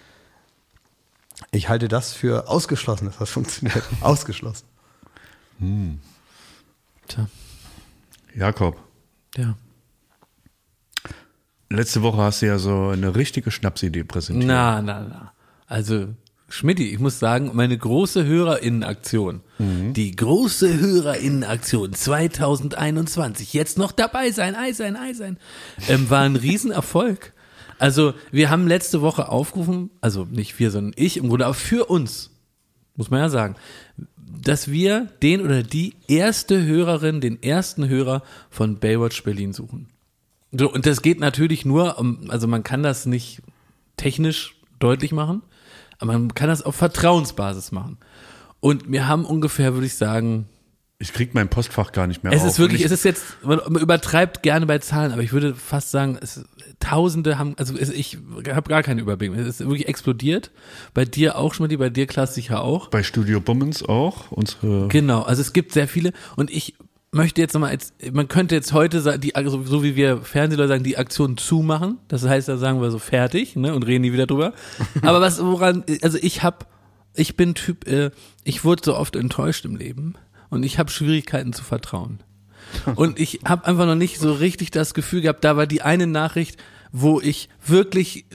Ich halte das für ausgeschlossen, dass das funktioniert. Ausgeschlossen. Hm. Tja. Jakob. Ja. Letzte Woche hast du ja so eine richtige Schnapsidee präsentiert. Na, na, na. Also, Schmidti, ich muss sagen, meine große HörerInnen-Aktion, mhm. die große HörerInnen-Aktion zwanzig einundzwanzig, jetzt noch dabei sein, Ei sein, Ei sein, ähm, war ein Riesenerfolg. Also, wir haben letzte Woche aufgerufen, also nicht wir, sondern ich im Grunde, aber für uns, muss man ja sagen, dass wir den oder die erste Hörerin, den ersten Hörer von Baywatch Berlin suchen. So, und das geht natürlich nur, also man kann das nicht technisch deutlich machen, aber man kann das auf Vertrauensbasis machen. Und wir haben ungefähr, würde ich sagen, ich krieg mein Postfach gar nicht mehr es auf. Es ist wirklich, es ist jetzt, man übertreibt gerne bei Zahlen, aber ich würde fast sagen, es, Tausende haben, also es, ich habe gar keinen Überblick. Es ist wirklich explodiert. Bei dir auch, Schmidt, bei dir Klaas sicher auch. Bei Studio Bummens auch. Unsere genau, also es gibt sehr viele und ich möchte jetzt nochmal, man könnte jetzt heute sagen, die, also so wie wir Fernsehleute sagen, die Aktion zumachen. Das heißt, da sagen wir so fertig, ne, und reden nie wieder drüber. Aber was, woran, also ich hab, ich bin Typ, äh, ich wurde so oft enttäuscht im Leben. Und ich habe Schwierigkeiten zu vertrauen. Und ich habe einfach noch nicht so richtig das Gefühl gehabt, da war die eine Nachricht, wo ich wirklich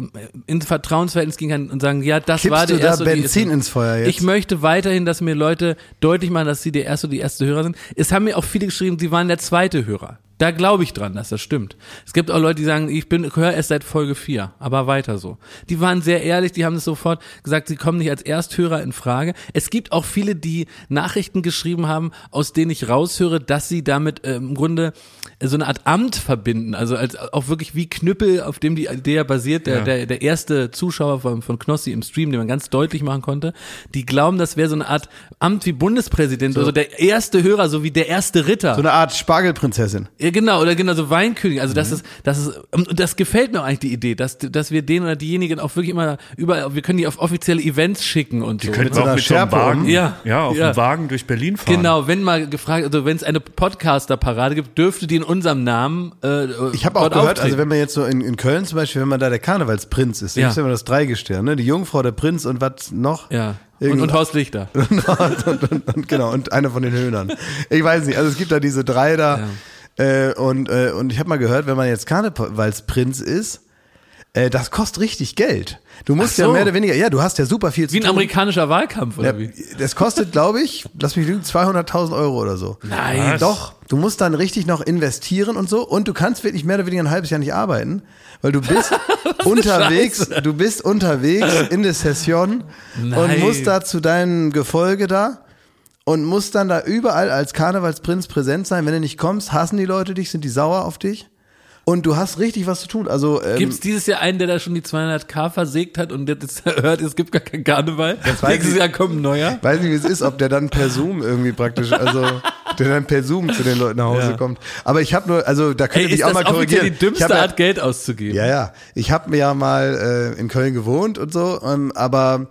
ins Vertrauensverhältnis gehen kann und sagen, ja, das Kippst war der du da erste. Benzin die, ins Feuer jetzt? Ich möchte weiterhin, dass mir Leute deutlich machen, dass sie der erste oder die erste Hörer sind. Es haben mir auch viele geschrieben, sie waren der zweite Hörer. Da glaube ich dran, dass das stimmt. Es gibt auch Leute, die sagen, ich bin höre erst seit Folge vier, aber weiter so. Die waren sehr ehrlich, die haben es sofort gesagt, sie kommen nicht als Ersthörer in Frage. Es gibt auch viele, die Nachrichten geschrieben haben, aus denen ich raushöre, dass sie damit äh, im Grunde so eine Art Amt verbinden, also als auch wirklich wie Knüppel, auf dem die Idee ja basiert, der, ja. der der erste Zuschauer von, von Knossi im Stream, den man ganz deutlich machen konnte, die glauben, das wäre so eine Art Amt wie Bundespräsident, so. Also der erste Hörer, so wie der erste Ritter. So eine Art Spargelprinzessin. Ja, genau, oder genau, so Weinkönig, also das mhm. ist, das ist, und das gefällt mir eigentlich die Idee, dass, dass wir den oder diejenigen auch wirklich immer überall, wir können die auf offizielle Events schicken und die so. Die können auch mit so einem Wagen, ja, ja, auf ja. dem Wagen durch Berlin fahren. Genau, wenn mal gefragt, also wenn es eine Podcaster-Parade gibt, dürfte die in unserem Namen äh, ich habe auch gehört, auftreten. Also wenn man jetzt so in, in Köln zum Beispiel, wenn man da der Karnevalsprinz ist, dann ja. ist ja immer das Dreigestirn, ne? Die Jungfrau, der Prinz und was noch? Ja. Und, und Horst Lichter. und, und, und, und, genau, und einer von den Höhnern. Ich weiß nicht, also es gibt da diese drei da. Ja. Äh, und, äh, und ich habe mal gehört, wenn man jetzt Karnevalsprinz ist, äh, das kostet richtig Geld. Du musst so. ja mehr oder weniger, ja, du hast ja super viel zu wie tun. Wie ein amerikanischer Wahlkampf, oder ja, wie? Das kostet, glaube ich, lass mich lügen, zweihunderttausend Euro oder so. Nein. Was? Doch, du musst dann richtig noch investieren und so und du kannst wirklich mehr oder weniger ein halbes Jahr nicht arbeiten, weil du bist unterwegs, Scheiße. du bist unterwegs in der Session Nein. und musst da zu deinem Gefolge da und musst dann da überall als Karnevalsprinz präsent sein. Wenn du nicht kommst, hassen die Leute dich, sind die sauer auf dich. Und du hast richtig was zu tun. Also ähm, gibt es dieses Jahr einen, der da schon die zweihunderttausend versägt hat und jetzt hört, es gibt gar keinen Karneval? Nächstes Jahr kommt ein neuer. Ich weiß nicht, wie es ist, ob der dann per Zoom irgendwie praktisch, also der dann per Zoom zu den Leuten nach Hause ja. kommt. Aber ich habe nur, also da könnte ich auch mal korrigieren. Ist das die dümmste Art, ja, Geld auszugeben? Ja, ja. Ich habe mir ja mal äh, in Köln gewohnt und so, ähm, aber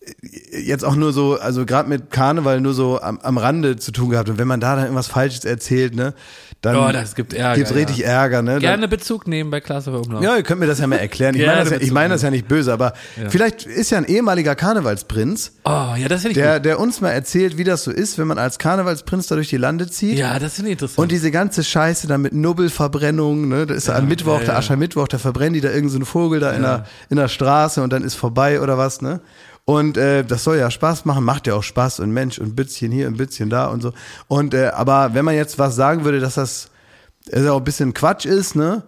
jetzt auch nur so, also gerade mit Karneval nur so am, am Rande zu tun gehabt. Und wenn man da dann irgendwas Falsches erzählt, ne, dann oh, das gibt Ärger, gibt's richtig ja. Ärger, ne? Gerne Bezug nehmen bei Klaas auf Umlauf. Ja, ihr könnt mir das ja mal erklären. Ich meine das, ja, ich mein das ja nicht böse, aber ja. vielleicht ist ja ein ehemaliger Karnevalsprinz, oh, ja, das ich der, gut. der uns mal erzählt, wie das so ist, wenn man als Karnevalsprinz da durch die Lande zieht. Ja, das finde ich interessant. Und diese ganze Scheiße da mit Nubbelverbrennung, ne? Da ist ja, am Mittwoch, ja, der Aschermittwoch, da verbrennen die da irgendeinen so einen Vogel da ja. in, der, in der Straße und dann ist vorbei oder was, ne? Und äh, das soll ja Spaß machen, macht ja auch Spaß und Mensch und Bützchen hier und Bützchen da und so. Und äh, aber wenn man jetzt was sagen würde, dass das dass auch ein bisschen Quatsch ist, ne?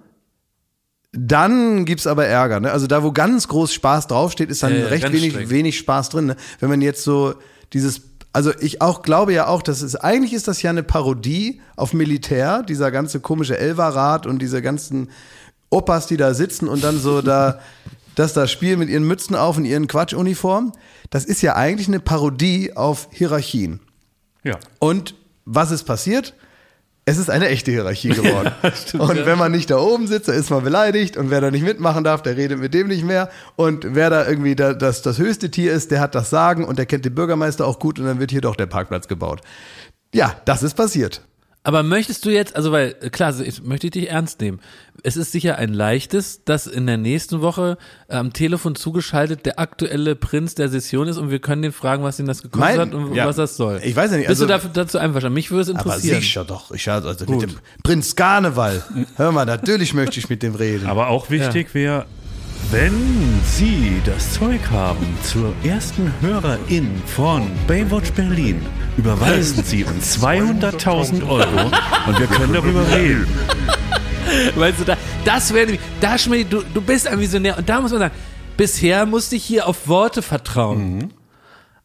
Dann gibt's aber Ärger, ne? Also da, wo ganz groß Spaß draufsteht, ist dann äh, recht wenig, wenig Spaß drin, ne? Wenn man jetzt so dieses, also ich auch glaube ja auch, dass es, eigentlich ist das ja eine Parodie auf Militär, dieser ganze komische Elferrat und diese ganzen Opas, die da sitzen und dann so da das da spielen mit ihren Mützen auf und ihren Quatschuniformen. Das ist ja eigentlich eine Parodie auf Hierarchien. Ja. Und was ist passiert? Es ist eine echte Hierarchie geworden. Ja, stimmt, und ja. wenn man nicht da oben sitzt, dann ist man beleidigt und wer da nicht mitmachen darf, der redet mit dem nicht mehr und wer da irgendwie da, das, das höchste Tier ist, der hat das Sagen und der kennt den Bürgermeister auch gut und dann wird hier doch der Parkplatz gebaut. Ja, das ist passiert. Aber möchtest du jetzt, also weil, klar, ich möchte dich ernst nehmen. Es ist sicher ein leichtes, dass in der nächsten Woche am ähm, Telefon zugeschaltet der aktuelle Prinz der Session ist und wir können den fragen, was ihn das gekostet mein, hat und ja. was das soll. Ich weiß ja nicht. Bist also, du dafür, dazu einverstanden? Mich würde es interessieren. Aber sicher doch. Ich also mit dem Prinz Karneval. Hör mal, natürlich möchte ich mit dem reden. Aber auch wichtig ja. wäre, wenn Sie das Zeug haben zur ersten Hörerin von Baywatch Berlin, überweisen Sie uns zweihunderttausend Euro und wir können darüber reden. Weißt du, da, das wäre, da Schmidt, du, du bist ein Visionär und da muss man sagen, bisher musste ich hier auf Worte vertrauen. Mhm.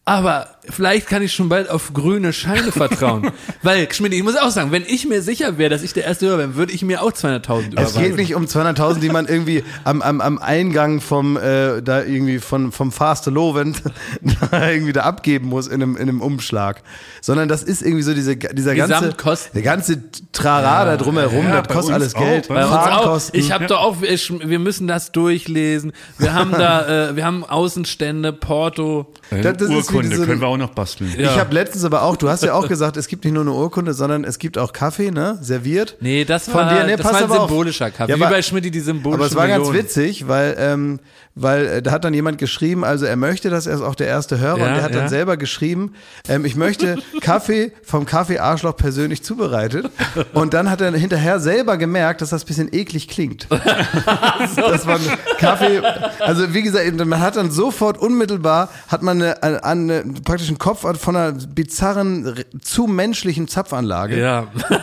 aber vielleicht kann ich schon bald auf grüne Scheine vertrauen. Weil, Schmidt, ich muss auch sagen, wenn ich mir sicher wäre, dass ich der erste Hörer bin, würde ich mir auch zweihunderttausend überweisen. Es geht nicht um zweihunderttausend, die man irgendwie am, am, am Eingang vom, äh, da irgendwie von, vom Fastelovend irgendwie da abgeben muss in einem, in einem Umschlag. Sondern das ist irgendwie so diese, dieser ganze, der ganze Trara da drumherum, ja, das kostet alles Geld. Bei uns auch. Ich habe doch auch, ich, wir müssen das durchlesen. Wir haben da, äh, wir haben Außenstände, Porto. Das, das Urkunde so, können wir auch noch basteln. Ja. Ich habe letztens aber auch, du hast ja auch gesagt, es gibt nicht nur eine Urkunde, sondern es gibt auch Kaffee, ne, serviert. Nee, das war, Von dir, nee, das war ein symbolischer Kaffee, ja, wie bei Schmidt die symbolischen Aber es war Millionen. ganz witzig, weil, ähm, weil äh, da hat dann jemand geschrieben, also er möchte, dass er ist auch der erste Hörer, ja, und der hat ja. dann selber geschrieben, ähm, ich möchte Kaffee vom Kaffee Arschloch persönlich zubereitet, und dann hat er hinterher selber gemerkt, dass das ein bisschen eklig klingt. Das war ein Kaffee, also wie gesagt, man hat dann sofort unmittelbar, hat man eine, eine, eine praktisch einen Kopf von einer bizarren, zu menschlichen Zapfanlage. Ja.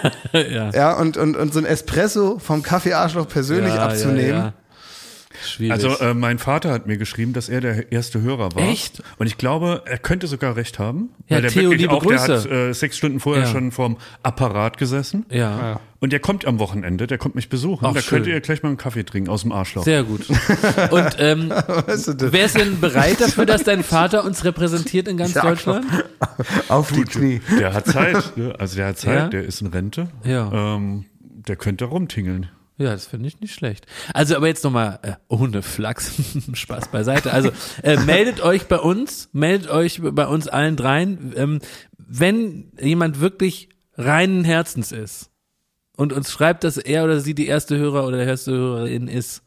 ja. Ja, und, und, und so ein Espresso vom Kaffee Arschloch persönlich ja, abzunehmen. Ja, ja. Schwierig. Also äh, mein Vater hat mir geschrieben, dass er der erste Hörer war. Echt? Und ich glaube, er könnte sogar recht haben. Ja, weil der Theo, wirklich liebe auch, Grüße. Der hat äh, sechs Stunden vorher ja. schon vorm Apparat gesessen. Ja. ja. Und der kommt am Wochenende, der kommt mich besuchen. Ach, da schön. könnt ihr gleich mal einen Kaffee trinken aus dem Arschloch. Sehr gut. Und ähm, Weißt du, wer ist denn bereit dafür, dass dein Vater uns repräsentiert in ganz Ja, Deutschland? Auf die Knie. Der hat Zeit, ne? Also der hat Zeit, Ja? der ist in Rente. Ja. Ähm, der könnte rumtingeln. Ja, das finde ich nicht schlecht. Also, aber jetzt nochmal äh, ohne Flachs, Spaß beiseite. Also, äh, meldet euch bei uns, meldet euch bei uns allen dreien, ähm, wenn jemand wirklich reinen Herzens ist und uns schreibt, dass er oder sie die erste Hörer oder die erste Hörerin ist,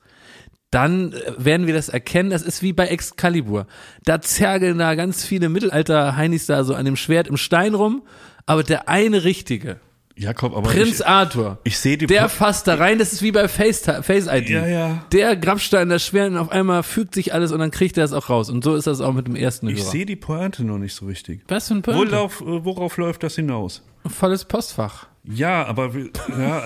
dann werden wir das erkennen. Das ist wie bei Excalibur. Da zergeln da ganz viele Mittelalter-Heinis da so an dem Schwert im Stein rum, aber der eine Richtige, Jakob, aber Prinz ich, Arthur, ich sehe die der Pro- fasst da rein, das ist wie bei Face, Face I D. Ja, ja. Der grapscht da in das Schwert und auf einmal fügt sich alles und dann kriegt er es auch raus. Und so ist das auch mit dem ersten Ich Hörer. sehe die Pointe noch nicht so richtig. Was für ein Wo Punkt? lauf, äh, worauf läuft das hinaus? Volles Postfach. Ja, aber wir- ja.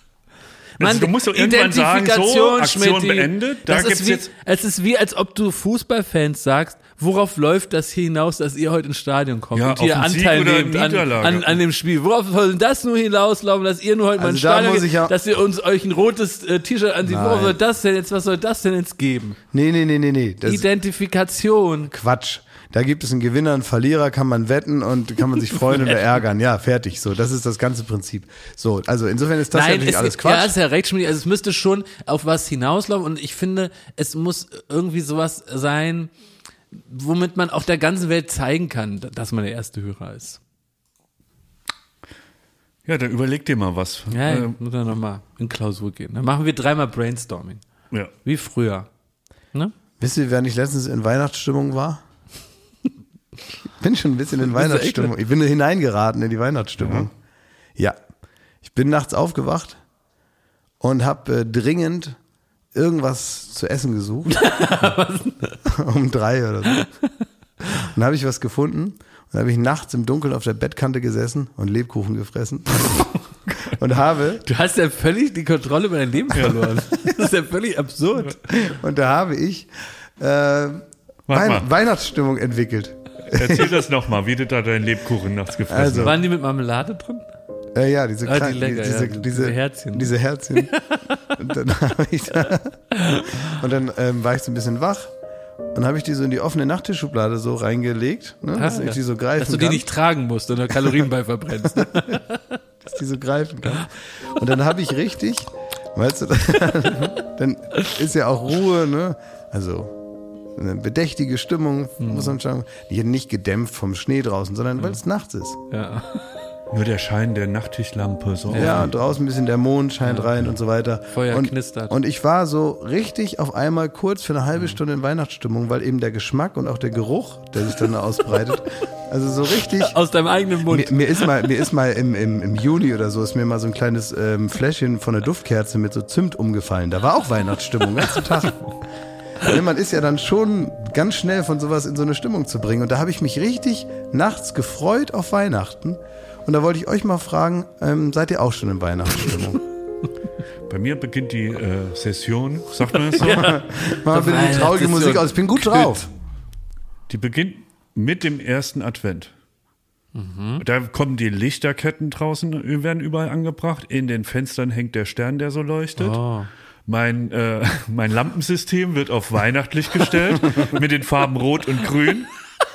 Mann, Also du musst doch irgendwann sagen, so, Identifikation, Aktion Schmidti. beendet. Da Das ist gibt's wie, jetzt. es ist wie, als ob du Fußballfans sagst, worauf läuft das hier hinaus, dass ihr heute ins Stadion kommt Ja, und hier auf einen Sieg Anteil oder nehmt an, Niederlage. an, an dem Spiel. Worauf soll denn das nur hinauslaufen, dass ihr nur heute mal Also ins da Stadion muss geht, ich ja- dass ihr uns euch ein rotes äh, T-Shirt ansieht. Nein. Worauf soll das denn jetzt, was soll das denn jetzt geben? Nee, nee, nee, nee, nee. Das ist Identifikation. Quatsch. Da gibt es einen Gewinner, einen Verlierer, kann man wetten und kann man sich freuen oder ärgern. Ja, fertig. So, das ist das ganze Prinzip. So, also insofern ist das ja Nein, natürlich es, alles ja, Quatsch. ist ja recht, Schmidt. Also es müsste schon auf was hinauslaufen und ich finde, es muss irgendwie sowas sein, womit man auch der ganzen Welt zeigen kann, dass man der erste Hörer ist. Ja, dann überleg dir mal was. Ja, Äh, muss dann nochmal in Klausur gehen. Dann machen wir dreimal Brainstorming. ja. Wie früher. Ne? Wisst ihr, wer nicht letztens in Weihnachtsstimmung war? Ich bin schon ein bisschen in Bist du Weihnachtsstimmung. Ich bin hineingeraten in die Weihnachtsstimmung. Ja. Ich bin nachts aufgewacht und habe äh, dringend irgendwas zu essen gesucht. um drei oder so. Und dann habe ich was gefunden und dann habe ich nachts im Dunkeln auf der Bettkante gesessen und Lebkuchen gefressen. Und habe Du hast ja völlig die Kontrolle über dein Leben verloren. Das ist ja völlig absurd. und da habe ich äh, Wein mal. Weihnachtsstimmung entwickelt. Erzähl das nochmal, wie du da deinen Lebkuchen nachts gefressen Also, hast. Waren die mit Marmelade drin? Äh, ja, diese, Ah, die kleinen, lecker, diese, ja, diese, diese Herzchen. Diese Herzchen. Und dann, habe ich da, und dann ähm, war ich so ein bisschen wach und habe ich die so in die offene Nachttischschublade so reingelegt, ne, dass Ah, ich ja. die so greifen Dass du die kann. nicht tragen musst und Kalorien bei verbrennst. Dass die so greifen kann. Und dann habe ich richtig, weißt du, dann ist ja auch Ruhe, ne? Also eine bedächtige Stimmung, muss man sagen. Die nicht gedämpft vom Schnee draußen, sondern weil es nachts ist. Ja. Nur der Schein der Nachttischlampe. So. Ja, und draußen ein bisschen der Mond scheint rein und so weiter. Feuer und, knistert. Und ich war so richtig auf einmal kurz für eine halbe Stunde in Weihnachtsstimmung, weil eben der Geschmack und auch der Geruch, der sich dann ausbreitet, also so richtig. Aus deinem eigenen Mund. Mir, mir ist mal, mir ist mal im, im, im Juni oder so, ist mir mal so ein kleines ähm, Fläschchen von der Duftkerze mit so Zimt umgefallen. Da war auch Weihnachtsstimmung, den ganzen Tag. Weil man ist ja dann schon ganz schnell von sowas in so eine Stimmung zu bringen. Und da habe ich mich richtig nachts gefreut auf Weihnachten. Und da wollte ich euch mal fragen, ähm, seid ihr auch schon in Weihnachtsstimmung? Bei mir beginnt die äh, Session, sagt man das so? Ja. Mal bitte die traurige Musik aus, ich bin gut drauf. Die beginnt, mit dem ersten Advent. Mhm. Da kommen die Lichterketten draußen, werden überall angebracht. In den Fenstern hängt der Stern, der so leuchtet. Oh. Mein, äh, mein Lampensystem wird auf weihnachtlich gestellt mit den Farben Rot und Grün.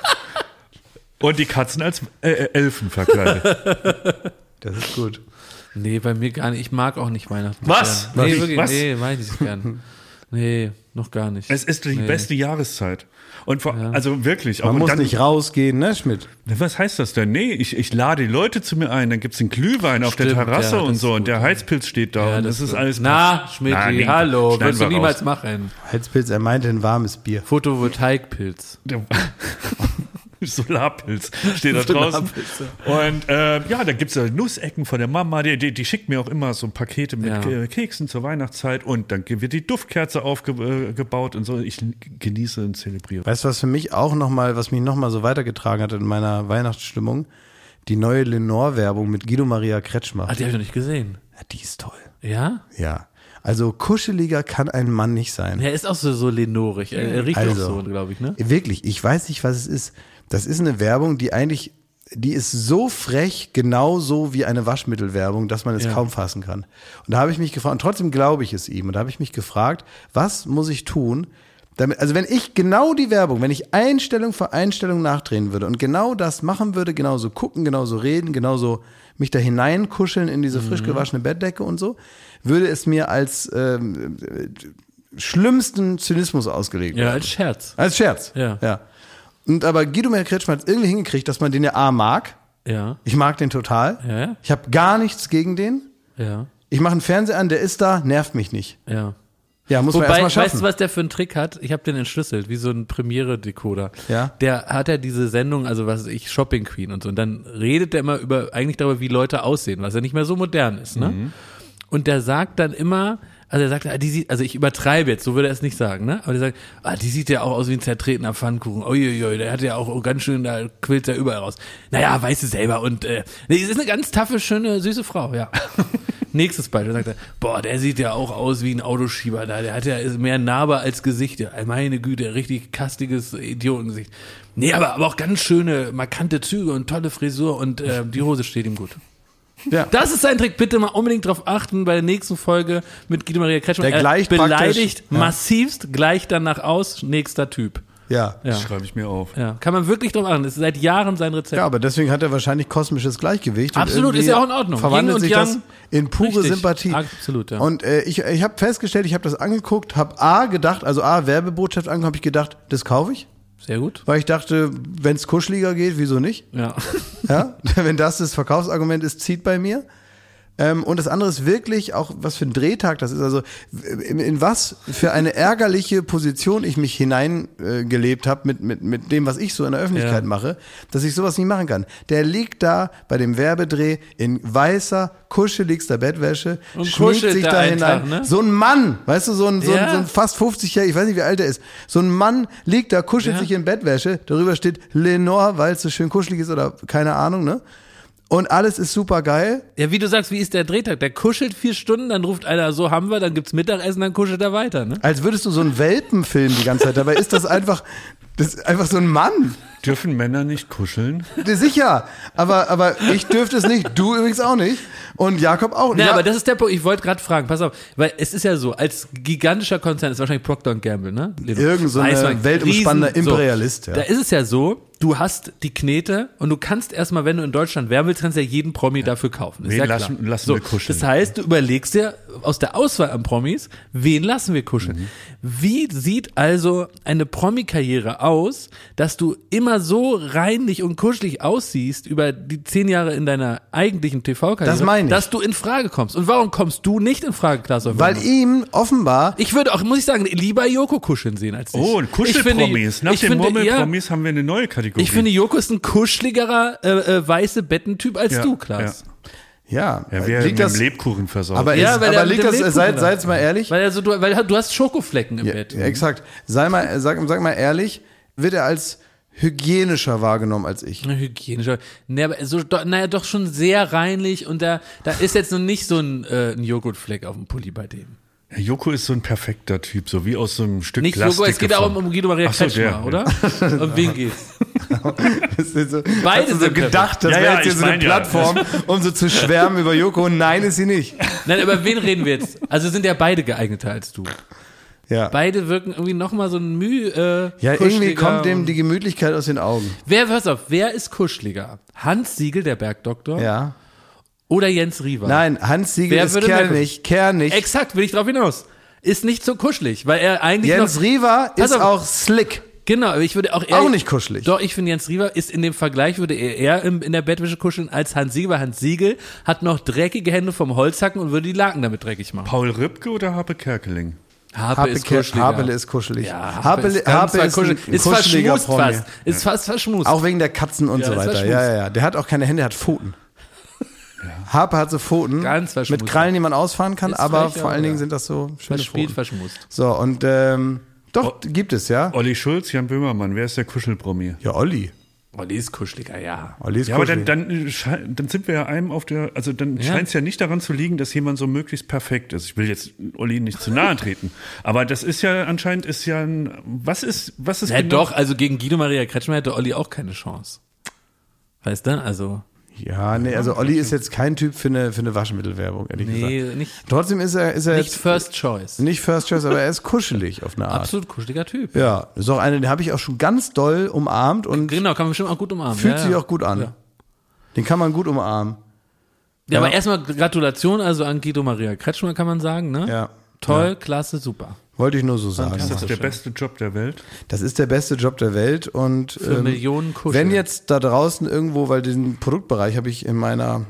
Und die Katzen als äh, Elfen verkleidet. Das ist gut. Nee, bei mir gar nicht. Ich mag auch nicht Weihnachten. Was? Nee, Was? wirklich, Was? nee, mag ich nicht gern. Nee, noch gar nicht. Es ist die nee. beste Jahreszeit. Und vor, ja. also wirklich. Auch Man und muss dann, nicht rausgehen, ne, Schmidt? Was heißt das denn? Nee, ich, ich lade die Leute zu mir ein, dann gibt's einen Glühwein auf Stimmt, der Terrasse ja, und so ist und der gut, Heizpilz steht da ja, und das, das ist alles. Na, Schmidt, hallo, wirst du niemals raus. machen. Heizpilz, er meinte ein warmes Bier. Photovoltaikpilz. Solarpilz steht da draußen. Und äh, ja, da gibt's ja Nussecken von der Mama, die, die, die schickt mir auch immer so Pakete mit ja. Keksen zur Weihnachtszeit und dann wird die Duftkerze aufgebaut und so. Ich genieße und zelebriere. Weißt du, was für mich auch nochmal, was mich nochmal so weitergetragen hat in meiner Weihnachtsstimmung? Die neue Lenore-Werbung mit Guido Maria Kretschmer. Ah, die habe ich noch nicht gesehen. Ja, die ist toll. Ja? Ja. Also kuscheliger kann ein Mann nicht sein. Er ist auch so, so lenorig. Er, er riecht also, auch so, glaube ich, ne? Wirklich, ich weiß nicht, was es ist. Das ist eine Werbung, die eigentlich, die ist so frech, genauso wie eine Waschmittelwerbung, dass man es ja. kaum fassen kann. Und da habe ich mich gefragt, und trotzdem glaube ich es ihm, und da habe ich mich gefragt, was muss ich tun, damit, also wenn ich genau die Werbung, wenn ich Einstellung für Einstellung nachdrehen würde und genau das machen würde, genauso gucken, genauso reden, genauso mich da hineinkuscheln in diese frisch gewaschene Bettdecke und so, würde es mir als ähm, schlimmsten Zynismus ausgelegt werden. Ja, als Scherz. Als Scherz, ja. ja. Und aber Guido Maria Kretschmer hat es irgendwie hingekriegt, dass man den ja A mag. Ja. Ich mag den total. Ja. Ich habe gar nichts gegen den. Ja. Ich mache einen Fernseher an, der ist da, nervt mich nicht. Ja. Ja, muss Wobei, man erstmal schaffen. weißt du, was der für einen Trick hat? Ich habe den entschlüsselt, wie so ein Premiere-Decoder. Ja. Der hat ja diese Sendung, also was weiß ich, Shopping Queen und so. Und dann redet der immer über, eigentlich darüber, wie Leute aussehen, was ja nicht mehr so modern ist, ne? Mhm. Und der sagt dann immer, also er sagt, ah, die sieht, also ich übertreibe jetzt, so würde er es nicht sagen, ne? Aber der sagt, ah, die sieht ja auch aus wie ein zertretener Pfannkuchen. Uiuiui, der hat ja auch ganz schön, da quillt er überall raus. Naja, weißt du selber. Und äh, nee, sie ist eine ganz taffe, schöne, süße Frau, ja. Nächstes Beispiel, sagt er, boah, der sieht ja auch aus wie ein Autoschieber da, der hat ja ist mehr Narbe als Gesicht. Ja, meine Güte, richtig kastiges Idiotengesicht. Nee, aber, aber auch ganz schöne, markante Züge und tolle Frisur und äh, die Hose steht ihm gut. Ja. Das ist sein Trick. Bitte mal unbedingt drauf achten bei der nächsten Folge mit Guido Maria Kretschmer. Der gleicht er beleidigt ja. massivst, gleicht danach aus, nächster Typ. Ja. ja. Das schreibe ich mir auf. Ja. Kann man wirklich drauf achten. Das ist seit Jahren sein Rezept. Ja, aber deswegen hat er wahrscheinlich kosmisches Gleichgewicht. Absolut, ist ja auch in Ordnung. Verwandelt sich Yang, das in pure richtig. Sympathie. Absolut, ja. Und äh, ich, ich habe festgestellt, ich habe das angeguckt, habe A gedacht, also A, Werbebotschaft angeguckt, habe ich gedacht, das kaufe ich. Sehr gut. Weil ich dachte, wenn es kuscheliger geht, wieso nicht? Ja. Ja. Wenn das das Verkaufsargument ist, zieht bei mir. Ähm, und das andere ist wirklich auch, was für ein Drehtag das ist. Also in, in was für eine ärgerliche Position ich mich hineingelebt äh, habe mit, mit, mit dem, was ich so in der Öffentlichkeit ja. mache, dass ich sowas nicht machen kann. Der liegt da bei dem Werbedreh in weißer, kuscheligster Bettwäsche, und schmiegt sich da hinein. Tag, ne? So ein Mann, weißt du, so ein, so, ja. ein, so ein fast fünfzig-Jähriger, ich weiß nicht, wie alt er ist. So ein Mann liegt da, kuschelt ja. sich in Bettwäsche, darüber steht Lenore, weil es so schön kuschelig ist oder keine Ahnung, ne? Und alles ist super geil. Ja, wie du sagst, wie ist der Drehtag? Der kuschelt vier Stunden, dann ruft einer, so haben wir, dann gibt's Mittagessen, dann kuschelt er weiter, ne? Als würdest du so einen Welpenfilm die ganze Zeit. Dabei ist das einfach, das ist einfach so ein Mann. Dürfen Männer nicht kuscheln? Sicher, aber, aber ich dürfte es nicht, du übrigens auch nicht und Jakob auch nicht. Ja, ja, aber das ist der Punkt, ich wollte gerade fragen, pass auf, weil es ist ja so, als gigantischer Konzern ist wahrscheinlich Procter und Gamble, ne? Irgend so ein weltumspannender Riesen, Imperialist. So, ja. Da ist es ja so, du hast die Knete und du kannst erstmal, wenn du in Deutschland werben willst, kannst ja jeden Promi ja. dafür kaufen. Ist wen ja lassen, klar. lassen so, wir kuscheln? Das heißt, du überlegst dir aus der Auswahl an Promis, wen lassen wir kuscheln? Mhm. Wie sieht also eine Promi-Karriere aus, dass du immer so reinlich und kuschelig aussiehst über die zehn Jahre in deiner eigentlichen T V-Karriere, das meine ich. dass du in Frage kommst? Und warum kommst du nicht in Frage, Klaas? Weil ihm offenbar... Ich würde auch, muss ich sagen, lieber Joko kuscheln sehen als dich. Oh, ein Kuschelpromis. Nach den Murmelpromis ja, haben wir eine neue Kategorie. Ich finde, Joko ist ein kuscheligerer äh, äh, weiße Bettentyp als ja, du, Klaas. Ja, ja, ja wir liegt mit das, dem Lebkuchen versorgt. Aber, ja, ist, aber liegt das, seid, seid mal ehrlich. Weil, also, du, weil du hast Schokoflecken im ja, Bett. Ja, exakt. Sei mal, sag, sag mal ehrlich, wird er als hygienischer wahrgenommen als ich? Na, hygienischer. Nee, aber so, naja, doch schon sehr reinlich und da, da ist jetzt noch nicht so ein, äh, ein Joghurtfleck auf dem Pulli bei dem. Ja, Joko ist so ein perfekter Typ, so wie aus so einem Stück Nicht Plastik. Joko, es geht auch um, um Guido Maria so, Kretschmer, der, oder? Ja. Um wen geht's? Das ist so, Beide hast du so sind gedacht, das Ja, wäre ja, jetzt hier ich so eine mein ja. Plattform, um so zu schwärmen über Yoko. Nein, ist sie nicht. Nein, über wen reden wir jetzt? Also sind ja beide geeigneter als du. Ja, Beide wirken irgendwie nochmal so ein Mühe. Äh, ja irgendwie kuscheliger kommt dem und- die Gemütlichkeit aus den Augen. Wer, pass auf, wer ist kuscheliger? Hans Siegel, der Bergdoktor, Ja. oder Jens Riewer? Nein, Hans Siegel Wer ist würde mehr kernig, kernig. Exakt, will ich drauf hinaus. Ist nicht so kuschelig, weil er eigentlich Jens noch, Riewer Pass ist auf. auch slick. Genau, aber ich würde auch eher, Auch nicht kuschelig. Doch, ich finde Jens Riewer ist in dem Vergleich, würde er eher im, in der Bettwäsche kuscheln als Hans Siegel, weil Hans Siegel hat noch dreckige Hände vom Holzhacken und würde die Laken damit dreckig machen. Paul Rübke oder Habe Kerkeling? Harpe Harpe ist Ke- kuscheliger. Harpele ist kuschelig. Ja, Harpe, Harpele, ist, ganz Harpe weit ist ein kuschelig. Ist kuscheliger verschmust Promi. fast. Ist fast verschmust. Auch wegen der Katzen und Ja, so ist weiter. verschmust. Ja, ja, ja. Der hat auch keine Hände, der hat Pfoten. Harpe hat so Pfoten Ganz verschmust. mit Krallen, die man ausfahren kann, Ist aber frech, vor allen aber Dingen ja. sind das so schöne Verspielt, Pfoten. verschmust. So, und ähm, doch, gibt es, ja. Olli Schulz, Jan Böhmermann, wer ist der Kuschelpromi? Ja, Olli. Oh, die ist kuscheliger, ja. Olli ist Ja, aber dann, kuschelig. dann, äh, schei- dann sind wir ja einem auf der, also dann Ja. scheint es ja nicht daran zu liegen, dass jemand so möglichst perfekt ist. Ich will jetzt Olli nicht zu nahe treten, aber das ist ja anscheinend ist ja ein, was ist, was ist Ja, genau- doch, also gegen Guido Maria Kretschmer hätte Olli auch keine Chance. Weißt du, also, Ja, nee, also Olli ist jetzt kein Typ für eine, für eine Waschmittelwerbung, ehrlich nee, gesagt. nicht, Trotzdem ist er, ist er nicht jetzt First Choice. nicht First Choice, aber er ist kuschelig auf eine Art. Absolut kuscheliger Typ. Ja, ist auch eine, den habe ich auch schon ganz doll umarmt und Genau, kann man bestimmt auch gut umarmen. fühlt ja, sich ja. auch gut an. Ja. Den kann man gut umarmen. Ja, Ja. aber erstmal Gratulation also an Guido Maria Kretschmer, kann man sagen, ne? Ja. Toll, Ja. klasse, super. Wollte ich nur so sagen. ist das der schön. beste Job der Welt? Das ist der beste Job der Welt und Für ähm, Millionen Kuscheln. wenn jetzt da draußen irgendwo, weil den Produktbereich habe ich in meiner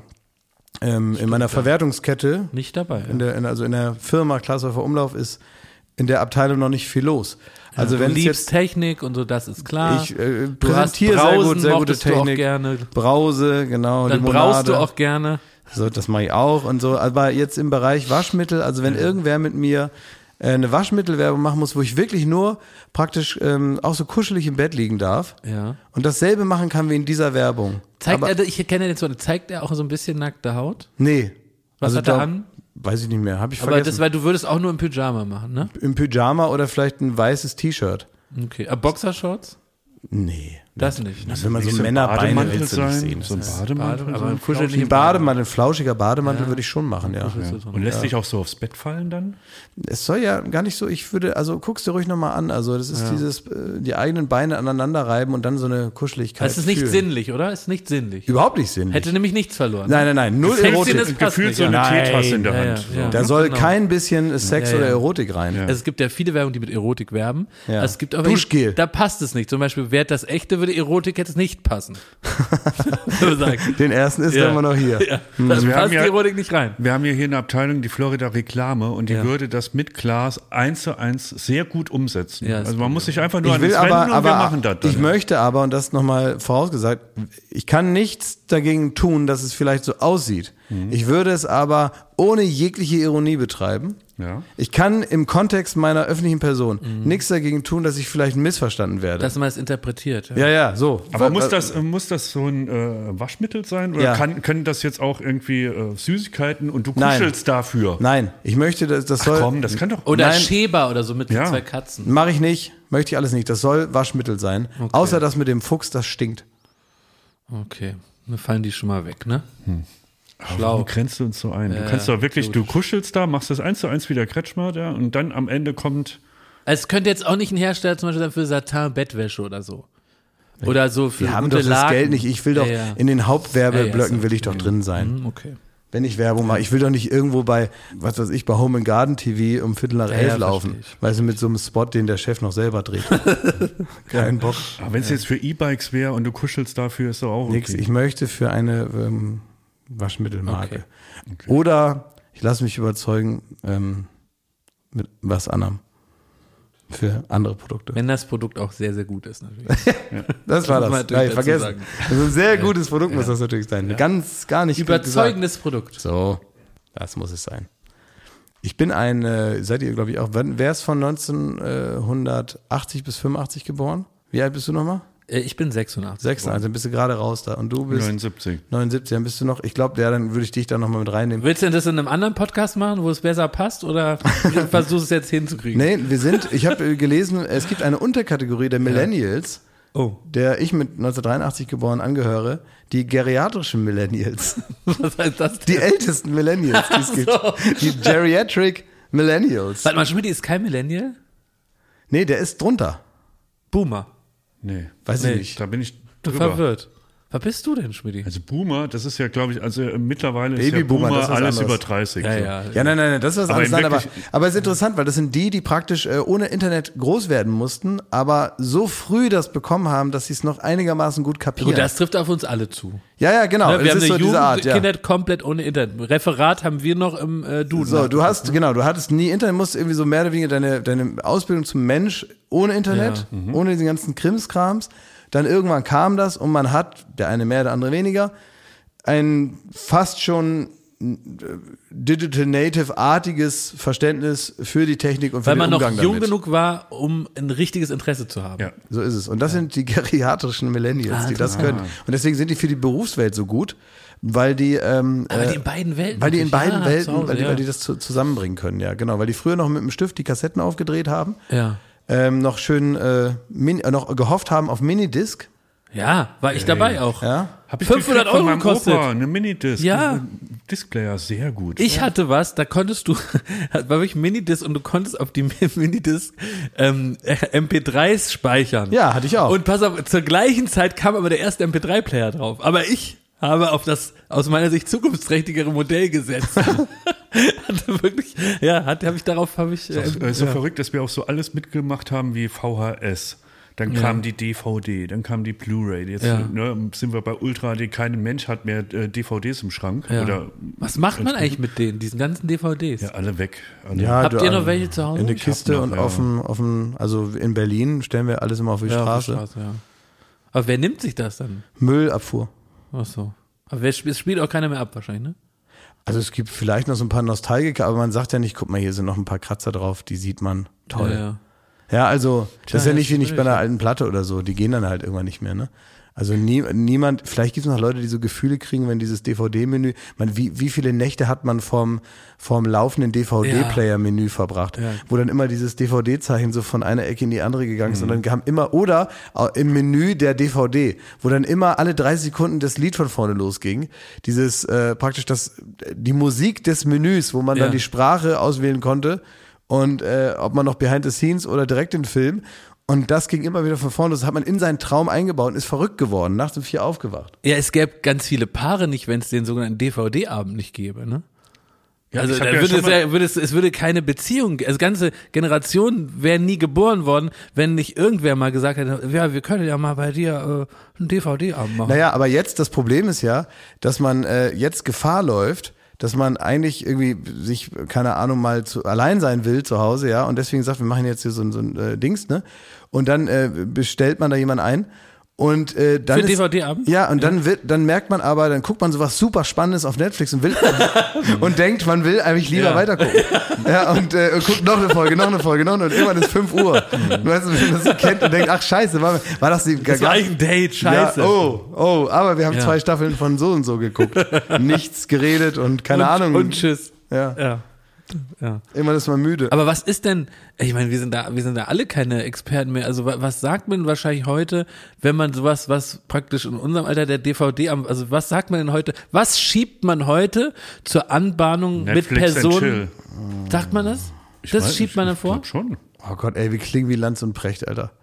ähm, in meiner Verwertungskette, Nicht dabei. in der, in, also in der Firma Klaashofer Umlauf ist in der Abteilung noch nicht viel los. Also du wenn es liebst jetzt Technik und so, das ist klar. ich äh, du hast präsentiere sehr Brausen, gut, sehr gute mochtest du auch Technik, gerne. Brause, genau, Dann Limonade. brauchst du auch gerne. So, das mache ich auch und so. Aber jetzt im Bereich Waschmittel, also wenn irgendwer mit mir äh, eine Waschmittelwerbung machen muss, wo ich wirklich nur praktisch ähm, auch so kuschelig im Bett liegen darf Ja. und dasselbe machen kann wie in dieser Werbung. Zeigt Aber, er, ich kenne den so, zeigt er auch so ein bisschen nackte Haut? nee. Was hat er da- an? Weiß ich nicht mehr, habe ich Aber vergessen. das, weil du würdest auch nur im Pyjama machen, ne? Im Pyjama oder vielleicht ein weißes T-Shirt. Okay. Aber Boxershorts? Nee. Das nicht. Ne? Wenn man so Nicht so ein Männerbeine Bademantel willst du nicht sein, sehen. so ein Das heißt, Bademantel. Bade- so aber ein kuschelt nicht ein im Bademantel, ein flauschiger Bademantel Ja. würde ich schon machen, ja. Kuschelst du Ja. drin. Und lässt dich auch so aufs Bett fallen dann? Es soll ja gar nicht so, ich würde, also guck's dir ruhig nochmal an. Also das ist dieses, äh, die eigenen Beine aneinander reiben und dann so eine Kuscheligkeit. Das ist nicht fühlen. sinnlich, oder? Ist nicht sinnlich. Überhaupt nicht sinnlich. Hätte nämlich nichts verloren. Nein, nein, nein, null Gefällt dir Erotik. das? passt Gefühlt nicht, so eine ja. Teetasse in der Ja, Hand. ja, ja. Da soll Genau. kein bisschen Sex Ja, ja. oder Erotik rein. Ja. Also es gibt ja viele Werbung, die mit Erotik werben. Ja. Es gibt aber Duschgel. Da passt es nicht. Zum Beispiel, wer das echte, würde Erotik jetzt nicht passen. So sagen. Den ersten ist Ja. er immer noch hier. Ja, da Also wir haben passt die ja- Erotik nicht rein. Wir haben ja hier eine Abteilung, die Florida Reklame, und die Ja. würde das mit Klaas eins zu eins sehr gut umsetzen. Ja, ist also man gut. muss sich einfach nur Ich an will das wenden aber, und wir aber machen das dann. ich möchte aber, und das nochmal vorausgesagt, ich kann nichts dagegen tun, dass es vielleicht so aussieht. Mhm. Ich würde es aber ohne jegliche Ironie betreiben. Ja. Ich kann im Kontext meiner öffentlichen Person nichts dagegen tun, dass ich vielleicht missverstanden werde. Dass man es interpretiert. Ja. ja, ja, so. Aber Weil- muss das, äh, muss das so ein äh, Waschmittel sein? Oder Ja. kann, können das jetzt auch irgendwie äh, Süßigkeiten und du Nein. kuschelst dafür? Nein, ich möchte, dass das soll. Komm, das kann doch. Oder Nein. Schäber oder so mit Ja. zwei Katzen. Mache ich nicht, möchte ich alles nicht. Das soll Waschmittel sein. Außer das mit dem Fuchs, das stinkt. Okay, dann fallen die schon mal weg, ne? Aber Schlau. Warum grenzt du uns so ein? Ja, du kannst doch wirklich, gut. du kuschelst da, machst das eins zu eins wie der Kretschmer da und dann am Ende kommt. Es könnte jetzt auch nicht ein Hersteller zum Beispiel sein für Satin-Bettwäsche oder so. Oder so für Wir haben gute doch das Laken. Geld nicht. Ich will doch Ja, ja. in den Hauptwerbeblöcken Ja, ja, will ich doch drin sein. Hm, okay. Wenn ich Werbung mache. Ich will doch nicht irgendwo bei, was weiß ich, bei Home and Garden T V um Viertel nach Ja, elf ja, laufen. verstehe ich. Weißt du, mit so einem Spot, den der Chef noch selber dreht. Kein Bock. Aber wenn es jetzt für E-Bikes wäre und du kuschelst dafür, ist doch auch okay. Nix. Ich möchte für eine ähm, Waschmittelmarke. Okay. Oder ich lasse mich überzeugen ähm, mit was anderem. Für andere Produkte. Wenn das Produkt auch sehr, sehr gut ist, natürlich. Das war muss man das. natürlich Ja, dazu vergessen. sagen. Das ist ein sehr gutes Produkt, muss das natürlich sein. Ganz, gar nicht gut gesagt. Überzeugendes Produkt. So, das muss es sein. Ich bin ein, äh, seid ihr, glaube ich, auch, wann- wer ist von neunzehnhundertachtzig bis fünfundachtzig geboren? Wie alt bist du nochmal? Äh, Ich bin sechsundachtzig. sechsundachtzig, dann bist du gerade raus da. Und du bist neunundsiebzig. neunundsiebzig, dann bist du noch, ich glaube, ja, dann würde ich dich da nochmal mit reinnehmen. Willst du denn das in einem anderen Podcast machen, wo es besser passt, oder versuchst du es jetzt hinzukriegen? Nee, wir sind, ich habe gelesen, es gibt eine Unterkategorie der Millennials, Oh. der ich mit neunzehnhundertdreiundachtzig geboren angehöre, die geriatrischen Millennials. Was heißt das denn? Die ältesten Millennials, die es gibt. Die Geriatric Millennials. Warte mal, Schmidt ist kein Millennial? Nee, der ist drunter. Boomer. Nee. Weiß Nee. ich nicht. Da bin ich Du drüber. verwirrt. Was bist du denn, Schmidt? Also Boomer, das ist ja, glaube ich, also äh, mittlerweile ist ja Babyboomer, Boomer das ist was alles anderes. über dreißig. Ja, so. ja. Ja, nein, nein, nein, das ist was Aber anderes. in Nein, aber, wirklich- aber es ist interessant, weil das sind die, die praktisch äh, ohne Internet groß werden mussten, aber so früh das bekommen haben, dass sie es noch einigermaßen gut kapieren. Gut, das trifft auf uns alle zu. ja, ja, genau. Ne, Es wir haben ist eine so diese Jugend, Art, ja. Kindheit komplett ohne Internet. Referat haben wir noch im äh, Duden. So, du hast, genau, du hattest nie Internet, musst irgendwie so mehr oder weniger deine, deine Ausbildung zum Mensch ohne Internet, Ja. ohne diesen ganzen Krimskrams. Dann irgendwann kam das und man hat, der eine mehr, der andere weniger, ein fast schon äh, Digital Native-artiges Verständnis für die Technik und für Weil den man Umgang noch jung damit. genug war, um ein richtiges Interesse zu haben. Ja. So ist es. Und das sind die geriatrischen Millennials, Ah, die das interessant. können. Und deswegen sind die für die Berufswelt so gut, weil die, ähm, Aber äh, die in beiden Welten. weil die in natürlich. beiden Ja, Welten, zu Hause, weil, die, ja. weil die das zu, zusammenbringen können, ja, genau. Weil die früher noch mit dem Stift die Kassetten aufgedreht haben, Ja. ähm, noch schön, äh, Min, äh, noch gehofft haben auf Minidisc, Ja, war ich dabei auch. ja. Hab ich fünfhundert gekriegt von Euro meinem gekostet. Opa, eine Minidisc. Ja. Ein Discplayer, sehr gut. Ich hatte was, da konntest du, war wirklich Minidisc und du konntest auf die Minidisc ähm, M P dreis speichern. Ja, hatte ich auch. Und pass auf, zur gleichen Zeit kam aber der erste M P drei Player drauf. Aber ich habe auf das aus meiner Sicht zukunftsträchtigere Modell gesetzt. Hatte wirklich, ja, hat, habe ich darauf, habe ich. Das Äh, ist so ja. verrückt, dass wir auch so alles mitgemacht haben wie V H S. Dann Ja. kam die D V D, dann kam die Blu-ray. Jetzt Ja. ne, sind wir bei Ultra, die kein Mensch hat mehr äh, D V Ds im Schrank. Ja. Oder, Was macht man eigentlich mit denen, diesen ganzen D V Ds? ja, alle weg. Alle. Ja, Habt du, ihr noch ähm, welche zu Hause? In der Ich Kiste noch, und ja. auf dem, auf dem, also in Berlin stellen wir alles immer auf die Ja, auf Straße. der Straße, ja. Aber wer nimmt sich das dann? Müllabfuhr. Ach so. Aber wer sp- es spielt auch keiner mehr ab wahrscheinlich, ne? Also es gibt vielleicht noch so ein paar Nostalgiker, aber man sagt ja nicht, guck mal, hier sind noch ein paar Kratzer drauf, die sieht man. Toll. Ja, ja. Ja, also, das Tja, ist ja ja, nicht wie nicht bei einer schwierig. alten Platte oder so. Die gehen dann halt irgendwann nicht mehr, ne? Also nie, niemand, vielleicht gibt es noch Leute, die so Gefühle kriegen, wenn dieses D V D-Menü, man, wie, wie viele Nächte hat man vorm, vorm laufenden D V D-Player-Menü verbracht, Ja. wo dann immer dieses D V D-Zeichen so von einer Ecke in die andere gegangen ist und dann kam immer, oder im Menü der D V D, wo dann immer alle dreißig Sekunden das Lied von vorne losging. Dieses, äh, praktisch das, die Musik des Menüs, wo man Ja. dann die Sprache auswählen konnte und äh, ob man noch Behind the Scenes oder direkt den Film. Und das ging immer wieder von vorne. Das hat man in seinen Traum eingebaut und ist verrückt geworden, nachts um vier aufgewacht. Ja, es gäbe ganz viele Paare nicht, wenn es den sogenannten D V D-Abend nicht gäbe, ne? Ja, Also ich da hab ja würde schon es, mal- ja, würde es, es würde keine Beziehung, also ganze Generationen wären nie geboren worden, wenn nicht irgendwer mal gesagt hätte, ja, wir können ja mal bei dir äh, einen D V D-Abend machen. Naja, aber jetzt, das Problem ist ja, dass man äh, jetzt Gefahr läuft, dass man eigentlich irgendwie sich, keine Ahnung, mal zu, allein sein will zu Hause, ja, und deswegen sagt, wir machen jetzt hier so, ein- so ein äh, Dings, ne? Und dann äh, bestellt man da jemanden ein und äh, dann Für ist, D V D-Abend? Ja, und dann wird, dann merkt man aber, dann guckt man sowas super Spannendes auf Netflix und will und denkt, man will eigentlich lieber Ja. weitergucken. Ja, und, äh, und guckt noch eine Folge, noch eine Folge, noch eine, und irgendwann ist fünf Uhr. Du weißt, wenn man das so kennt und denkt, ach scheiße, war, war das die Das war eigentlich ein Date, scheiße. Ja, oh, oh, aber wir haben Ja. zwei Staffeln von so und so geguckt. Nichts geredet und keine und, Ahnung. Und tschüss. ja, Ja. Ja. immer ist man müde. Aber was ist denn, ich meine, wir sind da, wir sind da alle keine Experten mehr. Also wa- was sagt man wahrscheinlich heute, wenn man sowas, was praktisch in unserem Alter der D V D, am- also was sagt man denn heute, was schiebt man heute zur Anbahnung Netflix mit and Personen? chill. Sagt man das? Ich das weiß schiebt nicht, man ich davor? glaub schon. Oh Gott, ey, wir klingen wie Lanz und Precht, Alter.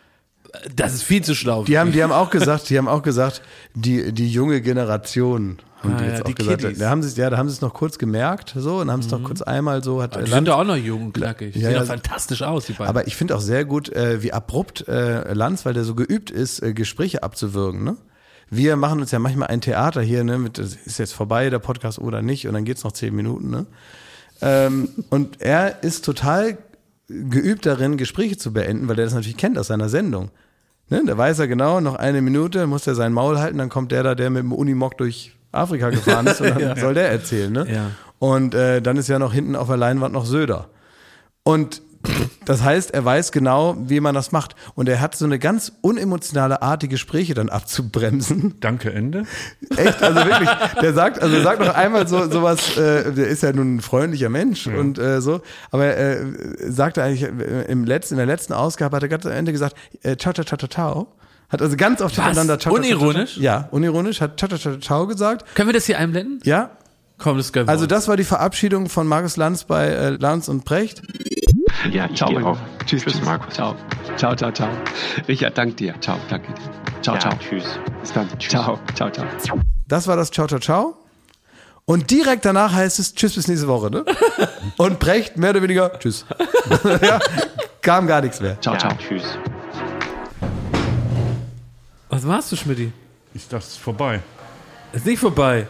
Das ist viel zu schlau. Die haben, die haben auch gesagt, die haben auch gesagt, die, die junge Generation, haben Ah, die ja, jetzt auch die gesagt. Kiddies. Da haben sie es, ja, da haben sie es noch kurz gemerkt, so, und haben es noch kurz einmal so, hat die Lanz- sind doch auch noch jung und knackig. Die Ja, sehen ja. doch fantastisch aus, die beiden. Aber ich finde auch sehr gut, äh, wie abrupt äh, Lanz, weil der so geübt ist, äh, Gespräche abzuwürgen, ne? Wir machen uns ja manchmal ein Theater hier, ne, mit, das ist jetzt vorbei, der Podcast oder nicht, und dann geht's noch zehn Minuten, ne? Ähm, und er ist total geübt darin, Gespräche zu beenden, weil er das natürlich kennt aus seiner Sendung. Ne? Da weiß er genau, noch eine Minute muss er sein Maul halten, dann kommt der da, der mit dem Unimog durch Afrika gefahren ist, und dann Ja. soll der erzählen, ne? Ja. Und äh, dann ist ja noch hinten auf der Leinwand noch Söder. Und das heißt, er weiß genau, wie man das macht. Und er hat so eine ganz unemotionale Art, die Gespräche dann abzubremsen. Danke, Ende. Echt, also wirklich. Der sagt, also er sagt noch einmal so sowas, äh, der ist ja nun ein freundlicher Mensch Ja. und äh, so, aber er äh, sagte eigentlich äh, im letzten, in der letzten Ausgabe hat er ganz am Ende gesagt, äh, ciao, ciao, ciao, ciao, ciao. Hat also ganz oft Was? hintereinander ciao, ciao, ciao, ciao. Unironisch? Ja, unironisch, hat ciao, ciao, ciao, ciao gesagt. Können wir das hier einblenden? Ja. Komm, das können wir Also uns. das war die Verabschiedung von Markus Lanz bei äh, Lanz und Precht. Ja, ich Ciao, gehe mein auch. Lieber. Tschüss, Tschüss, tschüss, Markus. Ciao. Ciao, ciao, ciao. Richard, dank dir. Ciao, danke dir. Ciao, Ja, ciao. tschüss. Bis dann. Ciao, ciao, ciao. Das war das Ciao, ciao, ciao. Und direkt danach heißt es Tschüss bis nächste Woche, ne? Und Precht mehr oder weniger Tschüss. Ja, kam gar nichts mehr. Ciao, Ja, ciao. tschüss. Was machst du, Schmidti? Ich dachte, es ist vorbei. Ist nicht vorbei.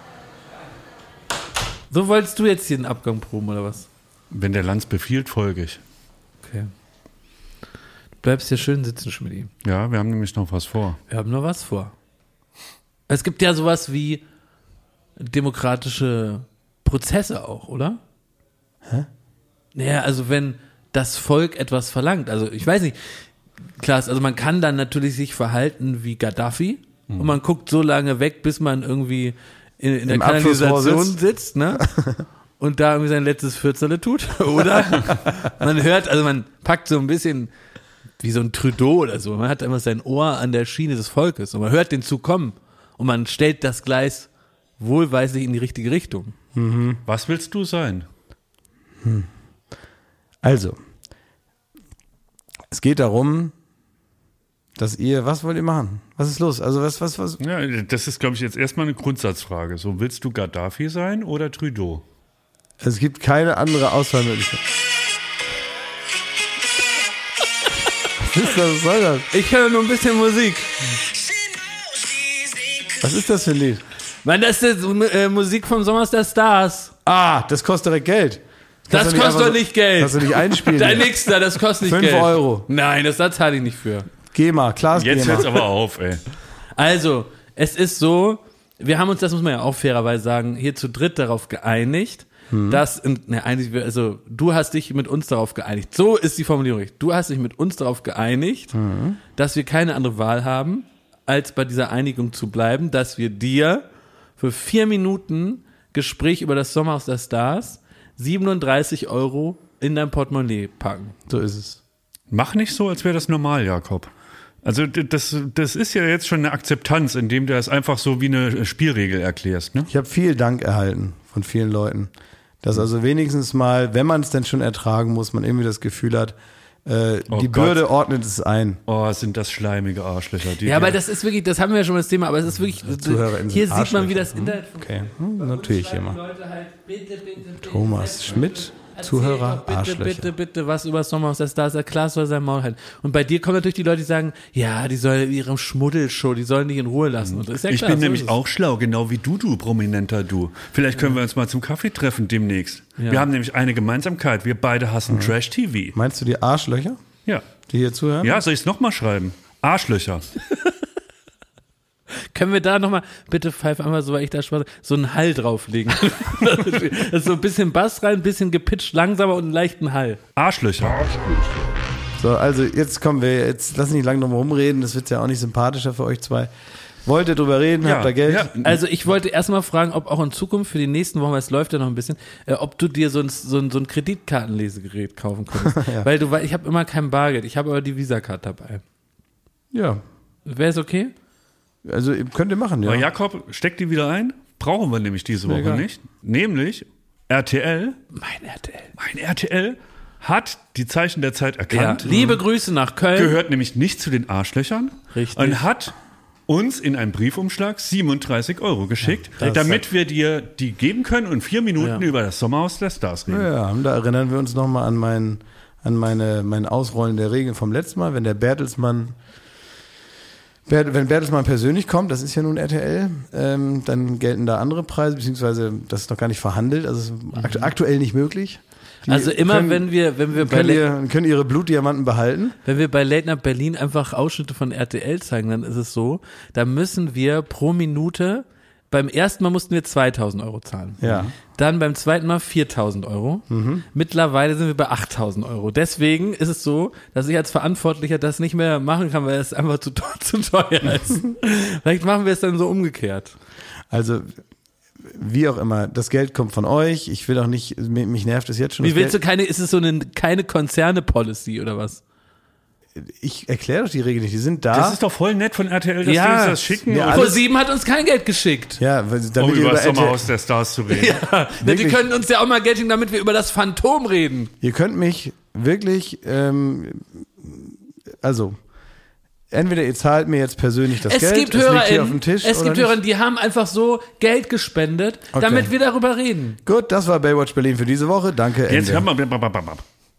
So wolltest du jetzt hier den Abgang proben, oder was? Wenn der Lanz befiehlt, folge ich. Okay. Du bleibst hier schön sitzen, Schmidti. Ja, wir haben nämlich noch was vor. Wir haben noch was vor. Es gibt ja sowas wie demokratische Prozesse auch, oder? Hä? Naja, also wenn das Volk etwas verlangt, also ich weiß nicht, klar, also man kann dann natürlich sich verhalten wie Gaddafi mhm. und man guckt so lange weg, bis man irgendwie in, in der Im Abflussrohr Kanalisation sitzt. sitzt, ne? Und da irgendwie sein letztes Vierzele tut, oder? Man hört, also man packt so ein bisschen wie so ein Trudeau oder so, man hat einfach sein Ohr an der Schiene des Volkes und man hört den Zug kommen und man stellt das Gleis wohlweislich in die richtige Richtung. Mhm. Was willst du sein? Hm. Also, es geht darum, dass ihr, was wollt ihr machen? Was ist los? Also was, was, was? Ja, das ist, glaube ich, jetzt erstmal eine Grundsatzfrage. So, willst du Gaddafi sein oder Trudeau? Es gibt keine andere Auswahlmöglichkeit. Was ist das? Was soll das? Ich höre nur ein bisschen Musik. Was ist das für ein Lied? Mann, das ist äh, Musik vom Sommer der Stars. Ah, das kostet direkt Geld. Das, das kostet doch nicht so, Geld. Kannst du nicht einspielen. Dein nix da, das kostet nicht Fünf Geld. fünf Euro. Nein, das, das zahle ich nicht für. GEMA, klar ist Jetzt GEMA. hört's aber auf, ey. Also, es ist so, wir haben uns, das muss man ja auch fairerweise sagen, hier zu dritt darauf geeinigt, hm. dass, ne, eigentlich, also, du hast dich mit uns darauf geeinigt. So ist die Formulierung. Du hast dich mit uns darauf geeinigt, hm. dass wir keine andere Wahl haben, als bei dieser Einigung zu bleiben, dass wir dir für vier Minuten Gespräch über das Sommerhaus der Stars siebenunddreißig Euro in dein Portemonnaie packen. So ist es. Mach nicht so, als wäre das normal, Jakob. Also das, das ist ja jetzt schon eine Akzeptanz, indem du das einfach so wie eine Spielregel erklärst, ne? Ich habe viel Dank erhalten von vielen Leuten, dass also wenigstens mal, wenn man es denn schon ertragen muss, man irgendwie das Gefühl hat, äh, Oh die Gott. Bürde ordnet es ein. Oh, sind das schleimige Arschlöcher. Die, Ja, aber die, das ist wirklich, das haben wir ja schon mal das Thema, aber es ist wirklich, ZuhörerInnen hier sind sieht man, wie Arschlöcher. das Internet Okay, hm, natürlich schreiben immer. die Leute halt, bitte, bitte, bitte, Thomas Schmidt, erzähl Zuhörer, doch bitte, Arschlöcher. bitte, bitte, was über das Sommerhaus der Stars, klar soll sein Maul halten. Und bei dir kommen natürlich die Leute, die sagen, ja, die sollen ihre Schmuddelshow, die sollen dich in Ruhe lassen. Und das ist ja ich klar, bin so nämlich ist es. auch schlau, genau wie du, du prominenter Du. Vielleicht können wir uns mal zum Kaffee treffen demnächst. Ja. Wir haben nämlich eine Gemeinsamkeit. Wir beide hassen Trash-T V. Meinst du die Arschlöcher, Ja. die hier zuhören? Ja, soll ich es nochmal schreiben? Arschlöcher. Können wir da nochmal, bitte pfeif einmal, so weil ich da Spaß, so einen Hall drauflegen. Das ist so ein bisschen Bass rein, ein bisschen gepitcht, langsamer und einen leichten Hall. Arschlöcher. So, also jetzt kommen wir, jetzt lass nicht lange drum rumreden, das wird ja auch nicht sympathischer für euch zwei. Wollt ihr drüber reden, Ja, habt ihr Geld? ja. Also ich wollte erstmal fragen, ob auch in Zukunft für die nächsten Wochen, weil es läuft ja noch ein bisschen, äh, ob du dir so ein, so ein, so ein Kreditkartenlesegerät kaufen könntest. Ja. Weil du, weil ich habe immer kein Bargeld, ich habe aber die Visa-Card dabei. Ja, Wäre es okay? also könnt ihr machen, ja. Aber Jakob, steck die wieder ein. Brauchen wir nämlich diese mir Woche egal. nicht. Nämlich R T L, Mein R T L. mein R T L, hat die Zeichen der Zeit Ja. erkannt. Liebe Grüße nach Köln. Gehört nämlich nicht zu den Arschlöchern. Richtig. Und hat uns in einem Briefumschlag siebenunddreißig Euro geschickt, Ja, das- damit wir dir die geben können und vier Minuten Ja. über das Sommerhaus der Stars reden. Ja, und da erinnern wir uns nochmal an mein, an meine, mein Ausrollen der Regeln vom letzten Mal, wenn der Bertelsmann, Bert, wenn Bertelsmann persönlich kommt, das ist ja nun R T L, ähm, dann gelten da andere Preise, beziehungsweise das ist noch gar nicht verhandelt, also ist akt- aktuell nicht möglich. Die Also immer können, wenn wir, wenn wir bei können, La- ihr, können ihre Blutdiamanten behalten. wenn wir bei Late Night Berlin einfach Ausschnitte von R T L zeigen, dann ist es so, da müssen wir pro Minute, beim ersten Mal mussten wir zweitausend Euro zahlen. Ja. Dann beim zweiten Mal viertausend Euro. Mittlerweile sind wir bei achttausend Euro. Deswegen ist es so, dass ich als Verantwortlicher das nicht mehr machen kann, weil es einfach zu, teuer- zu teuer ist. Vielleicht machen wir es dann so umgekehrt. Also wie auch immer, das Geld kommt von euch. Ich will auch nicht, mich mich nervt es jetzt schon. Wie das willst du Geld, keine, ist es so eine, keine Konzerne-Policy oder was? ich erkläre doch die Regeln nicht, die sind da. Das ist doch voll nett von R T L, dass Ja. die uns das schicken. Ja, und ProSieben hat uns kein Geld geschickt. Ja, weil- um damit ihr über über das R T L, Sommerhaus der Stars zu reden. Ja, die Wirklich? können uns ja auch mal Geld schicken, damit wir über das Phantom reden. ihr könnt mich wirklich, ähm, also, entweder ihr zahlt mir jetzt persönlich das Es Geld, gibt es liegt hier auf HörerInnen, dem Tisch. es oder gibt nicht? Hörer, die haben einfach so Geld gespendet, Okay. damit wir darüber reden. Gut, das war Baywatch Berlin für diese Woche. Danke, Jetzt Ende. hören wir.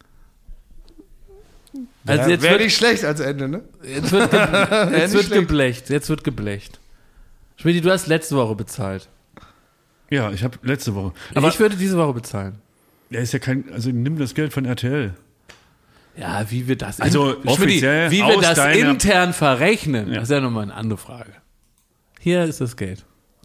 Also Ja, jetzt Wäre wird, nicht schlecht als Ende, ne? jetzt wird, ge jetzt nicht wird schlecht. geblecht, jetzt wird geblecht. Schmidi, du hast letzte Woche bezahlt. Ja, ich habe letzte Woche. Aber ich würde diese Woche bezahlen. Er ist ja kein, also nimm das Geld von R T L. Ja, wie wir das, Also in, offiziell wie wir aus das deiner- intern verrechnen, Ja. das ist ja nochmal eine andere Frage. Hier ist das Geld.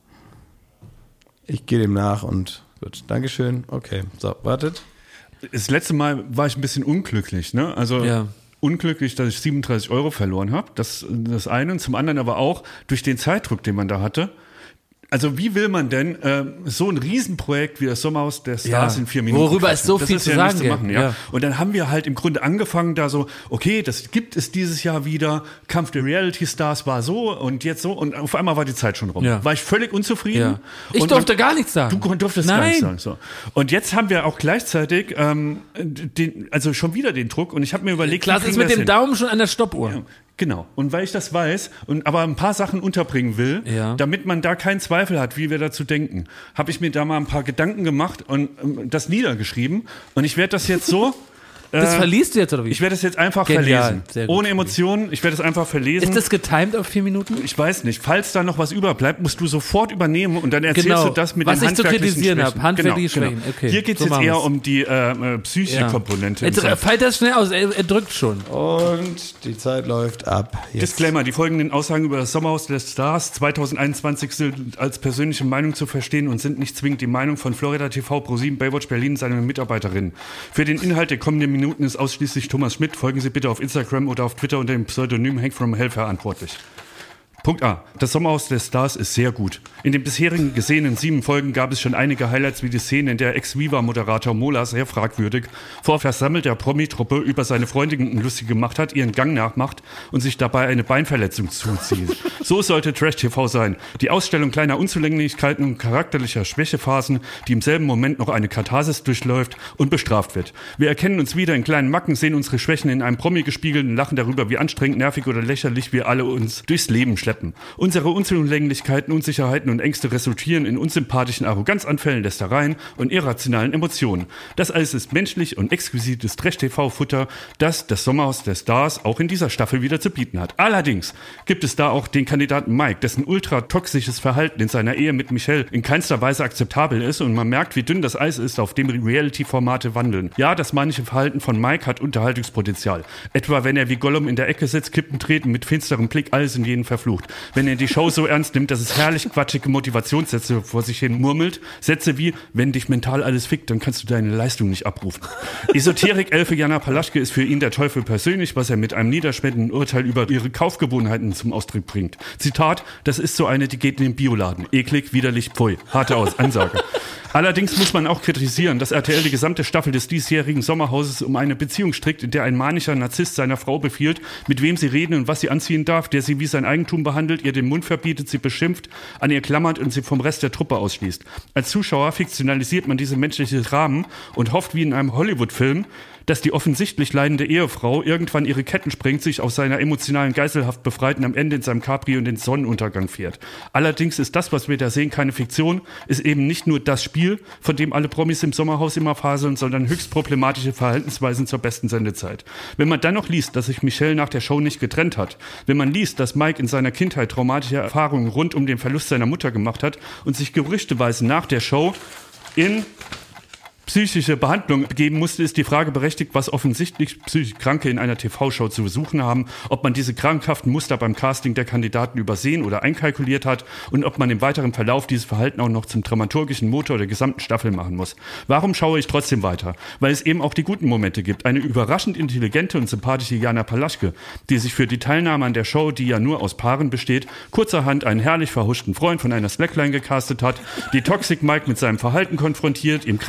Ich gehe dem nach und gut, Dankeschön. Okay, so, wartet. Das letzte Mal war ich ein bisschen unglücklich, ne? Also Ja. unglücklich, dass ich siebenunddreißig Euro verloren habe. Das das eine. Und zum anderen aber auch durch den Zeitdruck, den man da hatte. Also wie will man denn äh, so ein Riesenprojekt wie das Sommerhaus der Stars Ja. in vier Minuten Worüber es so das viel ist zu ja sagen nicht zu gibt, machen, ja. ja. Und dann haben wir halt im Grunde angefangen da so, okay, das gibt es dieses Jahr wieder, Kampf der Reality Stars war so und jetzt so und auf einmal war die Zeit schon rum. Ja. War ich völlig unzufrieden. Ja. Ich Und durfte man- gar nichts sagen. Du durftest Nein. gar nicht sagen. So. Und jetzt haben wir auch gleichzeitig ähm, den, also schon wieder den Druck und ich habe mir überlegt, Klaas wie ist kriegen wir mit das dem hin? Daumen schon an der Stoppuhr. Ja, genau. Und weil ich das weiß und aber ein paar Sachen unterbringen will, Ja. damit man da keinen Zweifel hat, wie wir dazu denken, habe ich mir da mal ein paar Gedanken gemacht und ähm, das niedergeschrieben. Und ich werde das jetzt so. Das äh, verliest du jetzt, oder wie? Ich werde es jetzt einfach Genial. verlesen. Sehr gut. Ohne Emotionen. Ich werde es einfach verlesen. Ist das getimed auf vier Minuten? Ich weiß nicht. Falls da noch was überbleibt, musst du sofort übernehmen und dann erzählst Genau. du das mit Was den ich zu handwerklichen kritisieren Schwächen. habe. Handwerkliche Genau, Schwächen. genau. Okay, Hier geht es so jetzt machen eher wir's. um die äh, äh, psychische Komponente. im Jetzt Sinne. fällt das schnell aus, er, er drückt schon. Und die Zeit läuft ab. Jetzt. Disclaimer, die folgenden Aussagen über das Sommerhaus der Stars zwanzig einundzwanzig sind als persönliche Meinung zu verstehen und sind nicht zwingend die Meinung von Florida T V, ProSieben, Baywatch Berlin und seinen Mitarbeiterinnen. Für den Inhalt der kommenden Minuten ist ausschließlich Thomas Schmidt. Folgen Sie bitte auf Instagram oder auf Twitter unter dem Pseudonym Hank from Hell verantwortlich. Punkt A. Das Sommerhaus der Stars ist sehr gut. In den bisherigen gesehenen sieben Folgen gab es schon einige Highlights wie die Szene, in der Ex-Viva-Moderator Mola sehr fragwürdig vor versammelter Promi-Truppe über seine Freundin lustig gemacht hat, ihren Gang nachmacht und sich dabei eine Beinverletzung zuzieht. So sollte Trash-T V sein. Die Ausstellung kleiner Unzulänglichkeiten und charakterlicher Schwächephasen, die im selben Moment noch eine Katharsis durchläuft und bestraft wird. Wir erkennen uns wieder in kleinen Macken, sehen unsere Schwächen in einem Promi gespiegelt und lachen darüber, wie anstrengend, nervig oder lächerlich wir alle uns durchs Leben schleppen. Unsere Unzulänglichkeiten, Unsicherheiten und Ängste resultieren in unsympathischen Arroganzanfällen, Lästereien und irrationalen Emotionen. Das alles ist menschlich und exquisites Trash-T V-Futter, das das Sommerhaus der Stars auch in dieser Staffel wieder zu bieten hat. Allerdings gibt es da auch den Kandidaten Mike, dessen ultra-toxisches Verhalten in seiner Ehe mit Michelle in keinster Weise akzeptabel ist und man merkt, wie dünn das Eis ist, auf dem Reality-Formate wandeln. Ja, das manche Verhalten von Mike hat Unterhaltungspotenzial. Etwa wenn er wie Gollum in der Ecke sitzt, Kippen treten, mit finsterem Blick alles in jeden verflucht. Wenn er die Show so ernst nimmt, dass es herrlich quatschige Motivationssätze vor sich hin murmelt. Sätze wie, wenn dich mental alles fickt, dann kannst du deine Leistung nicht abrufen. Esoterik-Elfe Jana Palaschke ist für ihn der Teufel persönlich, was er mit einem niederschmetternden Urteil über ihre Kaufgewohnheiten zum Ausdruck bringt. Zitat, das ist so eine, die geht in den Bioladen. Eklig, widerlich, pfui. Harte Aus Ansage. Allerdings muss man auch kritisieren, dass R T L die gesamte Staffel des diesjährigen Sommerhauses um eine Beziehung strickt, in der ein manischer Narzisst seiner Frau befiehlt, mit wem sie reden und was sie anziehen darf, der sie wie sein Eigentum behandelt, ihr den Mund verbietet, sie beschimpft, an ihr klammert und sie vom Rest der Truppe ausschließt. Als Zuschauer fiktionalisiert man diese menschliche Rahmen und hofft wie in einem Hollywood-Film, dass die offensichtlich leidende Ehefrau irgendwann ihre Ketten sprengt, sich aus seiner emotionalen Geiselhaft befreit und am Ende in seinem Cabrio in den Sonnenuntergang fährt. Allerdings ist das, was wir da sehen, keine Fiktion, ist eben nicht nur das Spiel, von dem alle Promis im Sommerhaus immer faseln, sondern höchst problematische Verhaltensweisen zur besten Sendezeit. Wenn man dann noch liest, dass sich Michelle nach der Show nicht getrennt hat, wenn man liest, dass Mike in seiner Kindheit traumatische Erfahrungen rund um den Verlust seiner Mutter gemacht hat und sich gerüchteweise nach der Show in psychische Behandlung begeben musste, ist die Frage berechtigt, was offensichtlich psychisch Kranke in einer T V-Show zu besuchen haben, ob man diese krankhaften Muster beim Casting der Kandidaten übersehen oder einkalkuliert hat und ob man im weiteren Verlauf dieses Verhalten auch noch zum dramaturgischen Motor der gesamten Staffel machen muss. Warum schaue ich trotzdem weiter? Weil es eben auch die guten Momente gibt. Eine überraschend intelligente und sympathische Jana Palaschke, die sich für die Teilnahme an der Show, die ja nur aus Paaren besteht, kurzerhand einen herrlich verhuschten Freund von einer Slackline gecastet hat, die Toxic Mike mit seinem Verhalten konfrontiert, ihm Grenzen aufzeigt,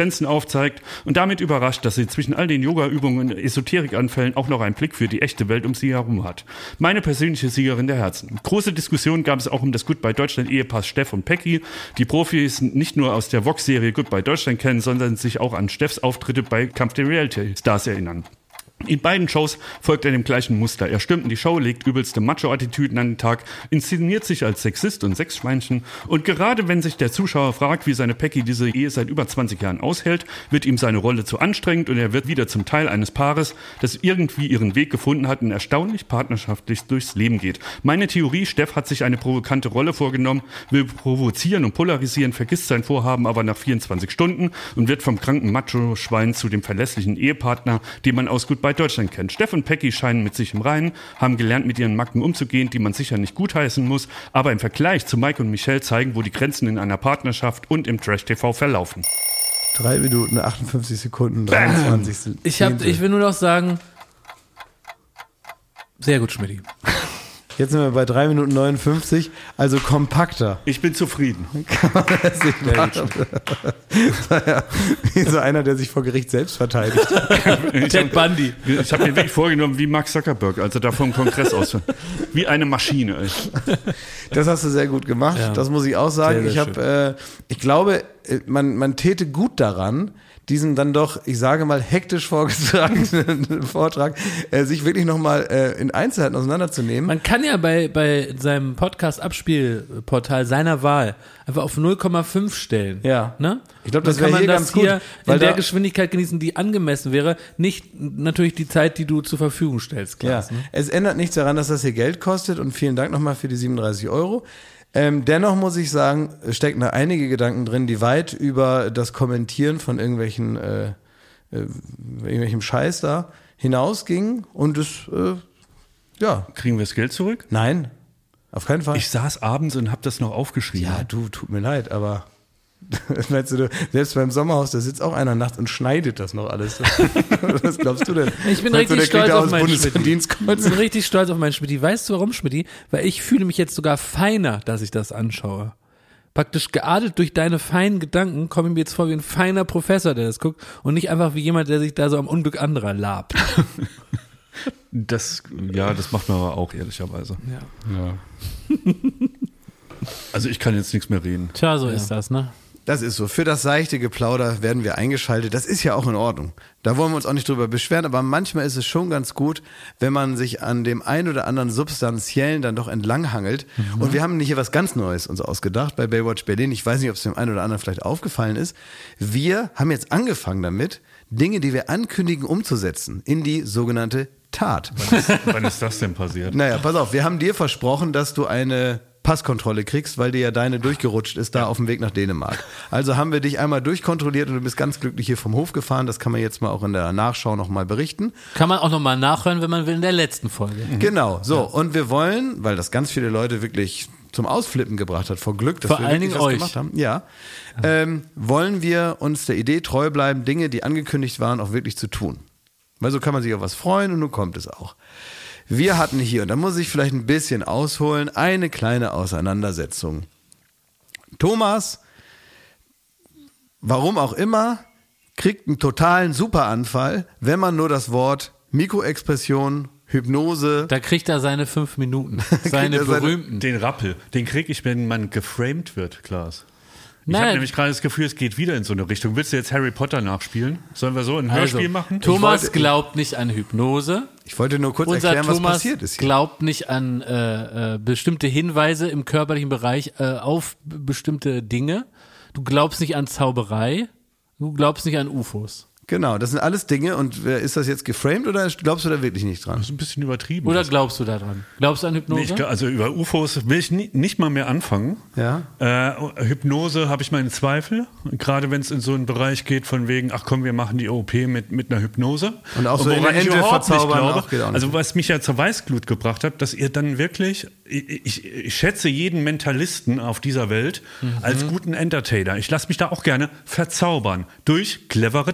aufzeigt und damit überrascht, dass sie zwischen all den Yoga-Übungen und Esoterikanfällen auch noch einen Blick für die echte Welt um sie herum hat. Meine persönliche Siegerin der Herzen. Große Diskussionen gab es auch um das Goodbye Deutschland-Ehepaar Steff und Peggy. Die Profis nicht nur aus der Vox-Serie Goodbye Deutschland kennen, sondern sich auch an Steffs Auftritte bei Kampf der Reality-Stars erinnern. In beiden Shows folgt er dem gleichen Muster. Er stürmt in die Show, legt übelste Macho-Attitüden an den Tag, inszeniert sich als Sexist und Sexschweinchen und gerade wenn sich der Zuschauer fragt, wie seine Peggy diese Ehe seit über zwanzig Jahren aushält, wird ihm seine Rolle zu anstrengend und er wird wieder zum Teil eines Paares, das irgendwie ihren Weg gefunden hat und erstaunlich partnerschaftlich durchs Leben geht. Meine Theorie, Steff hat sich eine provokante Rolle vorgenommen, will provozieren und polarisieren, vergisst sein Vorhaben aber nach vierundzwanzig Stunden und wird vom kranken Macho-Schwein zu dem verlässlichen Ehepartner, den man aus Goodbye Deutschland kennt. Steff und Peggy scheinen mit sich im Reinen, haben gelernt, mit ihren Macken umzugehen, die man sicher nicht gutheißen muss, aber im Vergleich zu Mike und Michelle zeigen, wo die Grenzen in einer Partnerschaft und im Trash-T V verlaufen. Drei Minuten, achtundfünfzig Sekunden, dreiundzwanzig. Ich, hab, ich will nur noch sagen, sehr gut, Schmidti. Jetzt sind wir bei drei Minuten neunundfünfzig, also kompakter. Ich bin zufrieden. Kann man das nicht machen? Naja, wie so einer, der sich vor Gericht selbst verteidigt. Ted Bundy. Ich habe mir wirklich vorgenommen, wie Mark Zuckerberg, also da vom Kongress aus. Wie eine Maschine. Ey. Das hast du sehr gut gemacht, ja. Das muss ich auch sagen. Sehr, sehr ich, hab, äh, ich glaube, man, man täte gut daran, diesen dann doch, ich sage mal, hektisch vorgetragenen Vortrag, äh, sich wirklich nochmal äh, in Einzelheiten auseinanderzunehmen. Man kann ja bei, bei seinem Podcast-Abspielportal seiner Wahl einfach auf null Komma fünf stellen. Ja. Ne? Ich glaube, das wäre hier das ganz hier gut. Weil in der Geschwindigkeit genießen, die angemessen wäre. Nicht natürlich die Zeit, die du zur Verfügung stellst, Klaas. Ja. Ne? Es ändert nichts daran, dass das hier Geld kostet und vielen Dank nochmal für die siebenunddreißig Euro. Ähm, dennoch muss ich sagen, stecken da einige Gedanken drin, die weit über das Kommentieren von irgendwelchen äh, äh, irgendwelchem Scheiß da hinausgingen und es, äh, ja. Kriegen wir das Geld zurück? Nein, auf keinen Fall. Ich saß abends und habe das noch aufgeschrieben. Ja, du, tut mir leid, aber meinst du, selbst beim Sommerhaus, da sitzt auch einer nachts und schneidet das noch alles. Was glaubst du denn? Ich bin meinst richtig du, stolz auf meinen Schmidti. Ich bin richtig stolz auf meinen Schmidti. Weißt du warum, Schmidti? Weil ich fühle mich jetzt sogar feiner, dass ich das anschaue. Praktisch geadelt durch deine feinen Gedanken komme ich mir jetzt vor wie ein feiner Professor, der das guckt und nicht einfach wie jemand, der sich da so am Unglück anderer labt. Das, ja, das macht man aber auch ehrlicherweise. Ja. Ja. Also ich kann jetzt nichts mehr reden. Tja, so ja. ist das, ne? Das ist so. Für das seichte Geplauder werden wir eingeschaltet. Das ist ja auch in Ordnung. Da wollen wir uns auch nicht drüber beschweren, aber manchmal ist es schon ganz gut, wenn man sich an dem ein oder anderen Substanziellen dann doch entlanghangelt. Mhm. Und wir haben hier was ganz Neues uns ausgedacht bei Baywatch Berlin. Ich weiß nicht, ob es dem einen oder anderen vielleicht aufgefallen ist. Wir haben jetzt angefangen damit, Dinge, die wir ankündigen, umzusetzen in die sogenannte Tat. Wann ist, wann ist das denn passiert? Naja, pass auf. Wir haben dir versprochen, dass du eine Passkontrolle kriegst, weil dir ja deine durchgerutscht ist, da auf dem Weg nach Dänemark. Also haben wir dich einmal durchkontrolliert und du bist ganz glücklich hier vom Hof gefahren. Das kann man jetzt mal auch in der Nachschau nochmal berichten. Kann man auch nochmal nachhören, wenn man will, in der letzten Folge. Mhm. Genau, so. Ja. Und wir wollen, weil das ganz viele Leute wirklich zum Ausflippen gebracht hat, vor Glück, dass vor wir allen wirklich Dingen was euch. gemacht haben. Ja. Ähm, wollen wir uns der Idee treu bleiben, Dinge, die angekündigt waren, auch wirklich zu tun. Weil so kann man sich auf was freuen und nun kommt es auch. Wir hatten hier, und da muss ich vielleicht ein bisschen ausholen, eine kleine Auseinandersetzung. Thomas, warum auch immer, kriegt einen totalen Superanfall, wenn man nur das Wort Mikroexpression, Hypnose. Da kriegt er seine fünf Minuten, seine berühmten. Den Rappel, den kriege ich, wenn man geframed wird, Klaas. Ich Nein. habe nämlich gerade das Gefühl, es geht wieder in so eine Richtung. Willst du jetzt Harry Potter nachspielen? Sollen wir so ein Hörspiel also, machen? Thomas wollte, glaubt nicht an Hypnose. Ich wollte nur kurz Unser erklären, Thomas was passiert ist hier. Glaubt nicht an äh, äh, bestimmte Hinweise im körperlichen Bereich äh, auf b- bestimmte Dinge. Du glaubst nicht an Zauberei. Du glaubst nicht an U F Os. Genau, das sind alles Dinge. Und ist das jetzt geframed oder glaubst du da wirklich nicht dran? Das ist ein bisschen übertrieben. Oder glaubst du da dran? Glaubst du an Hypnose? Nee, ich, also über U F Os will ich nie, nicht mal mehr anfangen. Ja. Äh, Hypnose habe ich meine Zweifel. Gerade wenn es in so einen Bereich geht von wegen, ach komm, wir machen die O P mit, mit einer Hypnose. Und auch so und in der Ente verzaubern auch geht auch nicht. Also was mich ja zur Weißglut gebracht hat, dass ihr dann wirklich, ich, ich, ich schätze jeden Mentalisten auf dieser Welt mhm. als guten Entertainer. Ich lasse mich da auch gerne verzaubern durch clevere Tricks.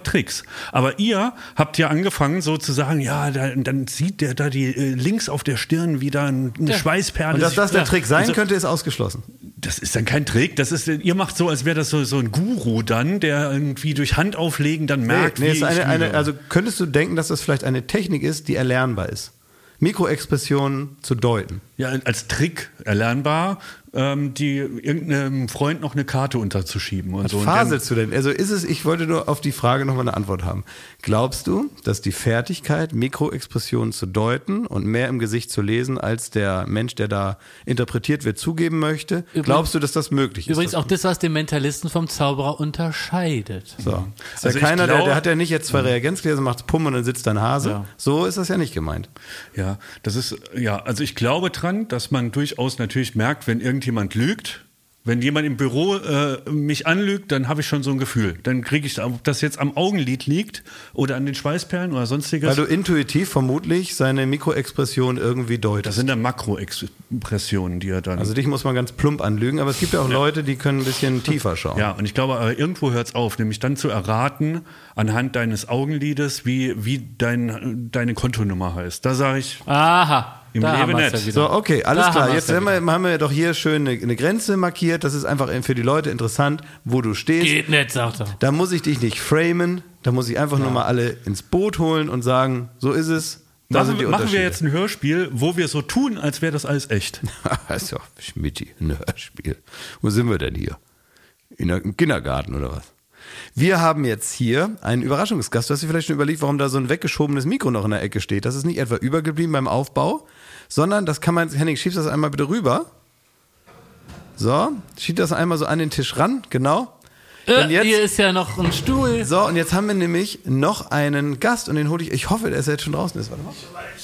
Aber ihr habt ja angefangen so zu sagen, ja, da, dann sieht der da die äh, links auf der Stirn wieder eine ja. Schweißperle. Und dass das der Trick sein also, könnte, ist ausgeschlossen. Das ist dann kein Trick, das ist, ihr macht so, als wäre das so, so ein Guru dann, der irgendwie durch Handauflegen dann merkt, nee, nee, wie ist eine, ich eine, also könntest du denken, dass das vielleicht eine Technik ist, die erlernbar ist? Mikroexpressionen zu deuten. Ja, als Trick erlernbar, ähm, die irgendeinem Freund noch eine Karte unterzuschieben und Was so. faselst du denn? Also ist es, ich wollte nur auf die Frage nochmal eine Antwort haben. Glaubst du, dass die Fertigkeit, Mikroexpressionen zu deuten und mehr im Gesicht zu lesen, als der Mensch, der da interpretiert wird, zugeben möchte, übrigens, glaubst du, dass das möglich ist? Übrigens auch das, was den Mentalisten vom Zauberer unterscheidet. So. Ist also ja keiner, glaub, der, der hat ja nicht jetzt zwei Reagenzgläser, macht Pum und dann sitzt da ein Hase. Ja. So ist das ja nicht gemeint. Ja, das ist, ja, also ich glaube dran, dass man durchaus natürlich merkt, wenn irgendjemand lügt. Wenn jemand im Büro äh, mich anlügt, dann habe ich schon so ein Gefühl. Dann kriege ich, ob das jetzt am Augenlid liegt oder an den Schweißperlen oder sonstiges. Weil du intuitiv vermutlich seine Mikroexpression irgendwie deutest. Das sind dann Makroexpressionen, die er dann... Also dich muss man ganz plump anlügen, aber es gibt ja auch ja. Leute, die können ein bisschen tiefer schauen. Ja, und ich glaube, aber irgendwo hört es auf, nämlich dann zu erraten, anhand deines Augenlides, wie, wie dein, deine Kontonummer heißt. Da sage ich... Aha. Im da Leben nicht. Ja so, okay, alles da klar. Haben Jetzt haben wir, haben wir doch hier schön eine, eine Grenze markiert. Das ist einfach für die Leute interessant, wo du stehst. Geht nicht, sagt er. Da muss ich dich nicht framen. Da muss ich einfach ja. nur mal alle ins Boot holen und sagen, so ist es. Da machen, sind die machen wir jetzt ein Hörspiel, wo wir so tun, als wäre das alles echt. Das ist ja Schmitty, ein Hörspiel. Wo sind wir denn hier? In der, im Kindergarten oder was? Wir haben jetzt hier einen Überraschungsgast. Du hast dir vielleicht schon überlegt, warum da so ein weggeschobenes Mikro noch in der Ecke steht. Das ist nicht etwa übergeblieben beim Aufbau, sondern das kann man, Henning, schiebst das einmal bitte rüber. So, schieb das einmal so an den Tisch ran, genau. Äh, jetzt, hier ist ja noch ein Stuhl. So, und jetzt haben wir nämlich noch einen Gast und den hole ich, ich hoffe, dass er jetzt schon draußen ist. Warte mal.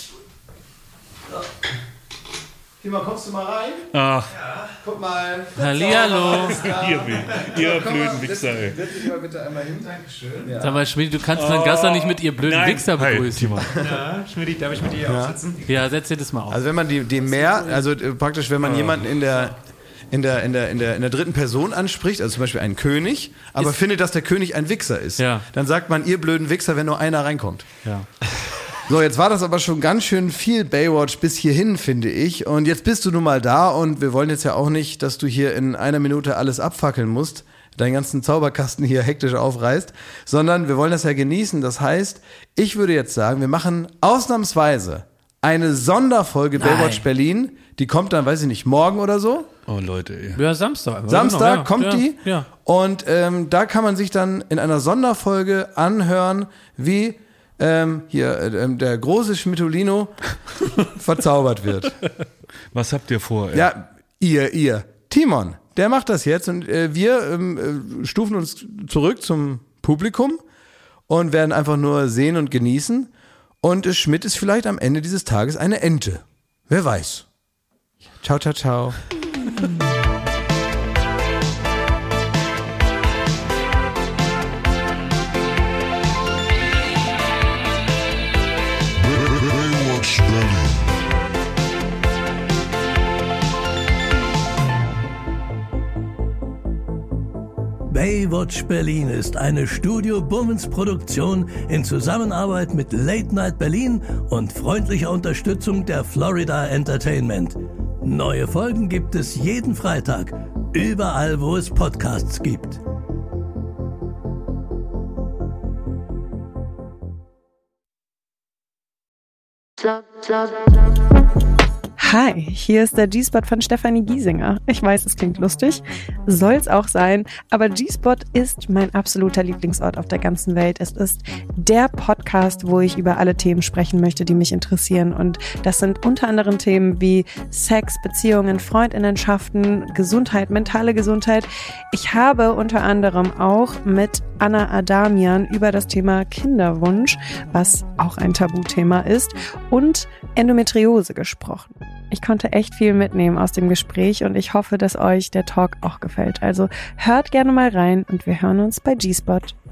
So. Timo, kommst du mal rein? Ach. Ja, guck mal. Hallihallo. Ihr, ihr blöden Wichser, ey. Setz dich mal bitte einmal hin. Dankeschön. Ja. Sag mal, Schmidt, du kannst deinen oh. Gast doch nicht mit ihr blöden Nein. Wichser begrüßen. Hey, ja, Schmidt, darf ich mit dir ja. aufsitzen? Ja, setz dir das mal auf. Also wenn man die, die mehr, also praktisch, wenn man oh. jemanden in der... In der, in, der, in, der, in der dritten Person anspricht, also zum Beispiel einen König, aber ist findet, dass der König ein Wichser ist, ja. dann sagt man, ihr blöden Wichser, wenn nur einer reinkommt. Ja. So, jetzt war das aber schon ganz schön viel Baywatch bis hierhin, finde ich. Und jetzt bist du nun mal da und wir wollen jetzt ja auch nicht, dass du hier in einer Minute alles abfackeln musst, deinen ganzen Zauberkasten hier hektisch aufreißt, sondern wir wollen das ja genießen. Das heißt, ich würde jetzt sagen, wir machen ausnahmsweise eine Sonderfolge Nein. Baywatch Berlin. Die kommt dann, weiß ich nicht, morgen oder so. Oh Leute, ey. Ja, Samstag. Samstag genau, ja. kommt ja, die. Ja. Und ähm, da kann man sich dann in einer Sonderfolge anhören, wie ähm, hier ähm, der große Schmidtolino verzaubert wird. Was habt ihr vor? Ey? Ja, ihr, ihr. Timon, der macht das jetzt und äh, wir ähm, äh, stufen uns zurück zum Publikum und werden einfach nur sehen und genießen. Und äh, Schmidt ist vielleicht am Ende dieses Tages eine Ente. Wer weiß. Ciao, ciao, ciao. Baywatch Berlin. Baywatch Berlin ist eine Studio Bummens Produktion in Zusammenarbeit mit Late Night Berlin und freundlicher Unterstützung der Florida Entertainment. Neue Folgen gibt es jeden Freitag, überall wo es Podcasts gibt. Hi, hier ist der G-Spot von Stefanie Giesinger. Ich weiß, es klingt lustig, soll's auch sein, aber G-Spot ist mein absoluter Lieblingsort auf der ganzen Welt. Es ist der Podcast, wo ich über alle Themen sprechen möchte, die mich interessieren. Und das sind unter anderem Themen wie Sex, Beziehungen, Freundinnenschaften, Gesundheit, mentale Gesundheit. Ich habe unter anderem auch mit Anna Adamian über das Thema Kinderwunsch, was auch ein Tabuthema ist, und Endometriose gesprochen. Ich konnte echt viel mitnehmen aus dem Gespräch und ich hoffe, dass euch der Talk auch gefällt. Also hört gerne mal rein und wir hören uns bei G-Spot.